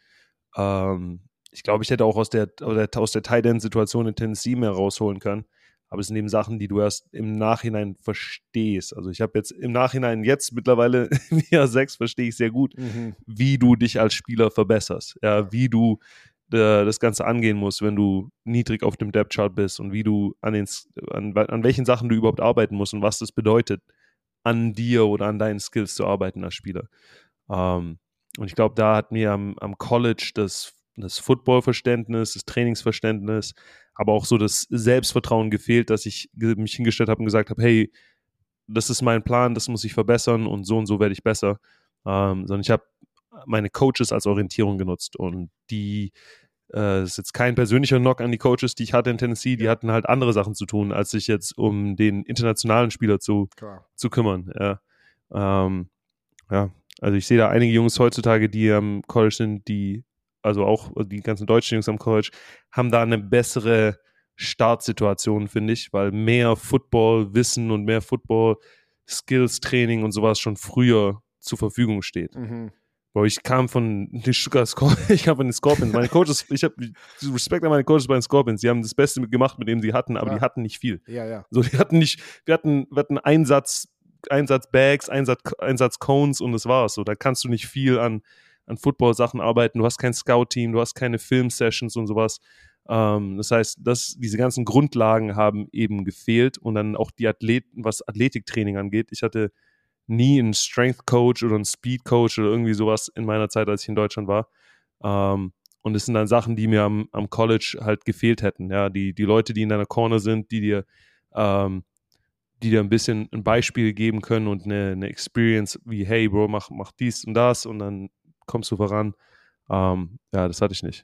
Ähm, ich glaube, ich hätte auch aus der, aus der Tight End-Situation in Tennessee mehr rausholen können. Aber es sind eben Sachen, die du erst im Nachhinein verstehst. Also ich habe jetzt im Nachhinein jetzt mittlerweile im Jahr sechs verstehe ich sehr gut, Mhm. wie du dich als Spieler verbesserst. Ja, wie du äh, das Ganze angehen musst, wenn du niedrig auf dem Depth-Chart bist und wie du an, den, an, an welchen Sachen du überhaupt arbeiten musst und was das bedeutet, an dir oder an deinen Skills zu arbeiten als Spieler. Ähm, und ich glaube, da hat mir am, am College das, das Football-Verständnis, das Trainingsverständnis, aber auch so das Selbstvertrauen gefehlt, dass ich mich hingestellt habe und gesagt habe, hey, das ist mein Plan, das muss ich verbessern und so und so werde ich besser. Ähm, sondern ich habe meine Coaches als Orientierung genutzt und die äh, ist jetzt kein persönlicher Knock an die Coaches, die ich hatte in Tennessee, die Ja. hatten halt andere Sachen zu tun, als sich jetzt um den internationalen Spieler zu, Klar. zu kümmern. Ja. Ähm, ja, also ich sehe da einige Jungs heutzutage, die am College sind, die, also auch die ganzen deutschen Jungs am College, haben da eine bessere Startsituation, finde ich, weil mehr Football-Wissen und mehr Football-Skills-Training und sowas schon früher zur Verfügung steht. Mhm. Boah, ich kam von den Stuttgart Scorpions, ich kam von den Scorpions. Meine Coaches, ich habe Respekt an meine Coaches bei den Scorpions. Die haben das Beste gemacht, mit dem sie hatten, aber Klar. die hatten nicht viel. Ja, ja. So, die hatten nicht, wir hatten, wir hatten Einsatz, Einsatz Bags, Einsatz, Einsatz Cones und das war's. So, da kannst du nicht viel an, an Football-Sachen arbeiten. Du hast kein Scout-Team, du hast keine Film-Sessions und sowas. Ähm, das heißt, das, diese ganzen Grundlagen haben eben gefehlt und dann auch die Athleten, was Athletiktraining angeht. Ich hatte nie einen Strength Coach oder einen Speed Coach oder irgendwie sowas in meiner Zeit, als ich in Deutschland war. Ähm, und es sind dann Sachen, die mir am, am College halt gefehlt hätten. Ja, die, die Leute, die in deiner Corner sind, die dir, ähm, die dir ein bisschen ein Beispiel geben können und eine, eine Experience wie, hey Bro, mach, mach dies und das und dann kommst du voran. Ähm, ja, das hatte ich nicht.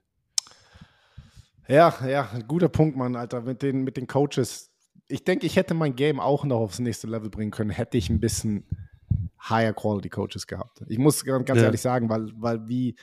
Ja, ja, guter Punkt, Mann, Alter, mit den, mit den Coaches. Ich denke, ich hätte mein Game auch noch aufs nächste Level bringen können, hätte ich ein bisschen higher quality Coaches gehabt. Ich muss ganz Ja. ehrlich sagen, weil, weil wie,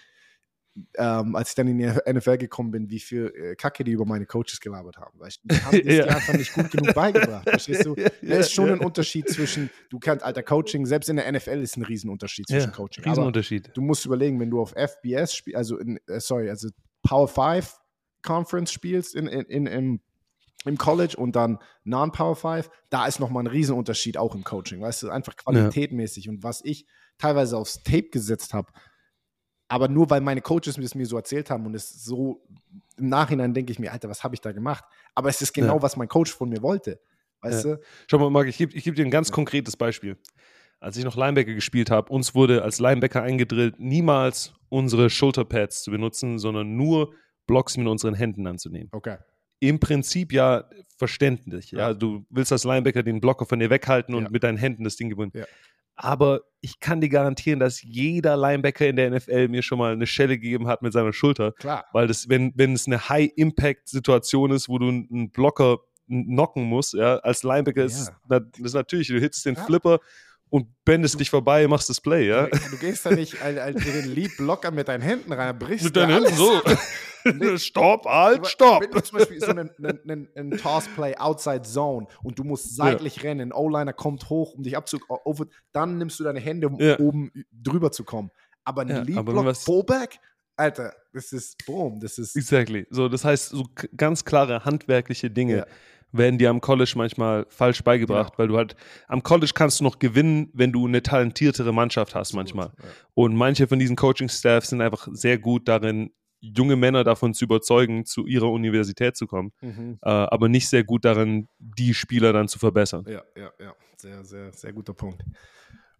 ähm, als ich dann in die N F L gekommen bin, wie viel äh, Kacke die über meine Coaches gelabert haben. Weil ich, die haben es Ja. dir einfach nicht gut genug beigebracht. Verstehst du? Ja, Da ist schon ja. ein Unterschied zwischen, du kannst, Alter, Coaching, selbst in der N F L ist ein Riesenunterschied zwischen Ja, Coaching. Aber Riesenunterschied. du musst überlegen, wenn du auf F B S spielst, also in, äh, sorry, also Power five Conference spielst in, in, in, im, im College und dann Non-Power five, da ist nochmal ein Riesenunterschied auch im Coaching, weißt du, einfach qualitätmäßig. Und was ich teilweise aufs Tape gesetzt habe, aber nur weil meine Coaches mir das mir so erzählt haben und es so im Nachhinein denke ich mir, Alter, was habe ich da gemacht? Aber es ist genau, Ja. was mein Coach von mir wollte, weißt Ja. du? Schau mal, Marc, ich gebe ich geb dir ein ganz konkretes Beispiel. Als ich noch Linebacker gespielt habe, uns wurde als Linebacker eingedrillt, niemals unsere Schulterpads zu benutzen, sondern nur Blocks mit unseren Händen anzunehmen. Okay. Im Prinzip ja verständlich. Ja, Ja. du willst als Linebacker den Blocker von dir weghalten und Ja. mit deinen Händen das Ding gewinnen. Ja. Aber ich kann dir garantieren, dass jeder Linebacker in der N F L mir schon mal eine Schelle gegeben hat mit seiner Schulter. Klar. Weil das, wenn, wenn es eine High-Impact-Situation ist, wo du einen Blocker knocken musst, ja, als Linebacker Ja. ist es na, das ist natürlich, du hitzt den Ja. Flipper und bendest dich vorbei, machst das Play, ja. Du gehst da nicht als, als den Lead-Blocker mit deinen Händen rein, brichst Mit dir deinen Händen alles. so. Stopp, halt, Aber stopp. Wenn du zum Beispiel so einen, einen, einen, einen Toss-Play outside Zone und du musst seitlich ja. rennen, ein O-Liner kommt hoch, um dich abzuholen, dann nimmst du deine Hände, um Ja. oben drüber zu kommen. Aber ein Ja, aber wenn Lead-Block, was- Fullback, Alter, das ist, boom, das ist, Exactly. So, das heißt, so k- ganz klare handwerkliche Dinge Ja. werden dir am College manchmal falsch beigebracht, Genau. weil du halt, am College kannst du noch gewinnen, wenn du eine talentiertere Mannschaft hast manchmal. Ja. Und manche von diesen Coaching-Staffs sind einfach sehr gut darin, junge Männer davon zu überzeugen, zu ihrer Universität zu kommen, Mhm. äh, aber nicht sehr gut darin, die Spieler dann zu verbessern. Ja, ja, ja, sehr, sehr, sehr guter Punkt.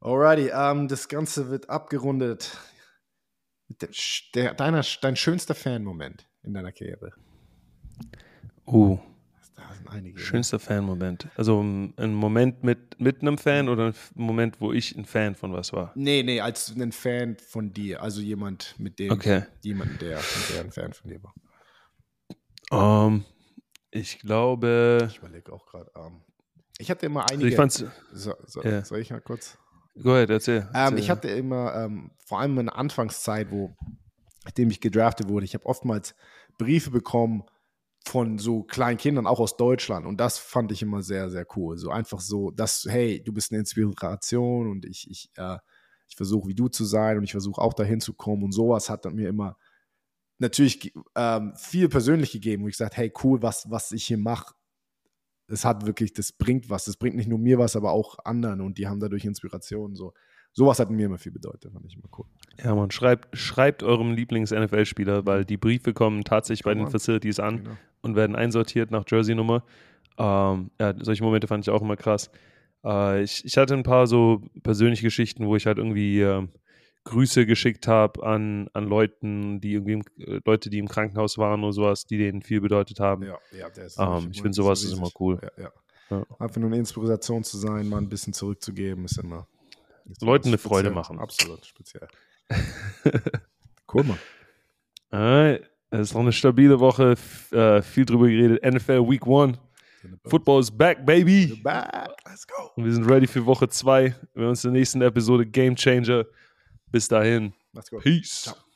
Alrighty, ähm, das Ganze wird abgerundet. Der, der, deiner, dein schönster Fan-Moment in deiner Karriere? Uh, Da sind einige. schönster Fan-Moment. Also ein Moment mit, mit einem Fan oder ein Moment, wo ich ein Fan von was war? Nee, nee, als ein Fan von dir. Also jemand, mit dem, Okay. jemanden, der, der ein Fan von dir war. Um, ich glaube. Ich überlege auch gerade. Um, ich hatte immer einige. Also ich fand's, so, so, yeah. Soll ich mal kurz? Go ahead, erzähl. erzähl. Ähm, ich hatte immer, ähm, vor allem in der Anfangszeit, wo, nachdem ich gedraftet wurde, ich habe oftmals Briefe bekommen von so kleinen Kindern, auch aus Deutschland. Und das fand ich immer sehr, sehr cool. So einfach so, dass, hey, du bist eine Inspiration und ich, ich, äh, ich versuche, wie du zu sein und ich versuche auch dahin zu kommen. Und sowas hat dann mir immer natürlich ähm, viel persönlich gegeben, wo ich gesagt, hey, cool, was, was ich hier mache. Es hat wirklich, das bringt was. Das bringt nicht nur mir was, aber auch anderen und die haben dadurch Inspiration. So. Sowas hat mir immer viel bedeutet, fand ich immer cool. Ja, man, schreibt, schreibt eurem Lieblings-N F L-Spieler, weil die Briefe kommen tatsächlich bei den Facilities an genau. und werden einsortiert nach Jersey-Nummer. Ähm, ja, solche Momente fand ich auch immer krass. Äh, ich, ich hatte ein paar so persönliche Geschichten, wo ich halt irgendwie äh, Grüße geschickt habe an, an Leuten, die irgendwie im, äh, Leute, die im Krankenhaus waren oder sowas, die denen viel bedeutet haben. Ja, ja, der ist ähm, ich finde sowas ist immer cool. Ja, ja. Ja. Einfach nur eine Inspiration zu sein, mal ein bisschen zurückzugeben, ist immer Leuten eine Freude machen. Absolut speziell. Cool, Mann. Alright. Es ist noch eine stabile Woche. F- äh, viel drüber geredet. N F L Week One. Football is back, baby. We're back. Let's go. Und wir sind ready für Woche zwei. Wir sehen uns in der nächsten Episode Game Changer. Bis dahin. Let's go. Peace. Ciao.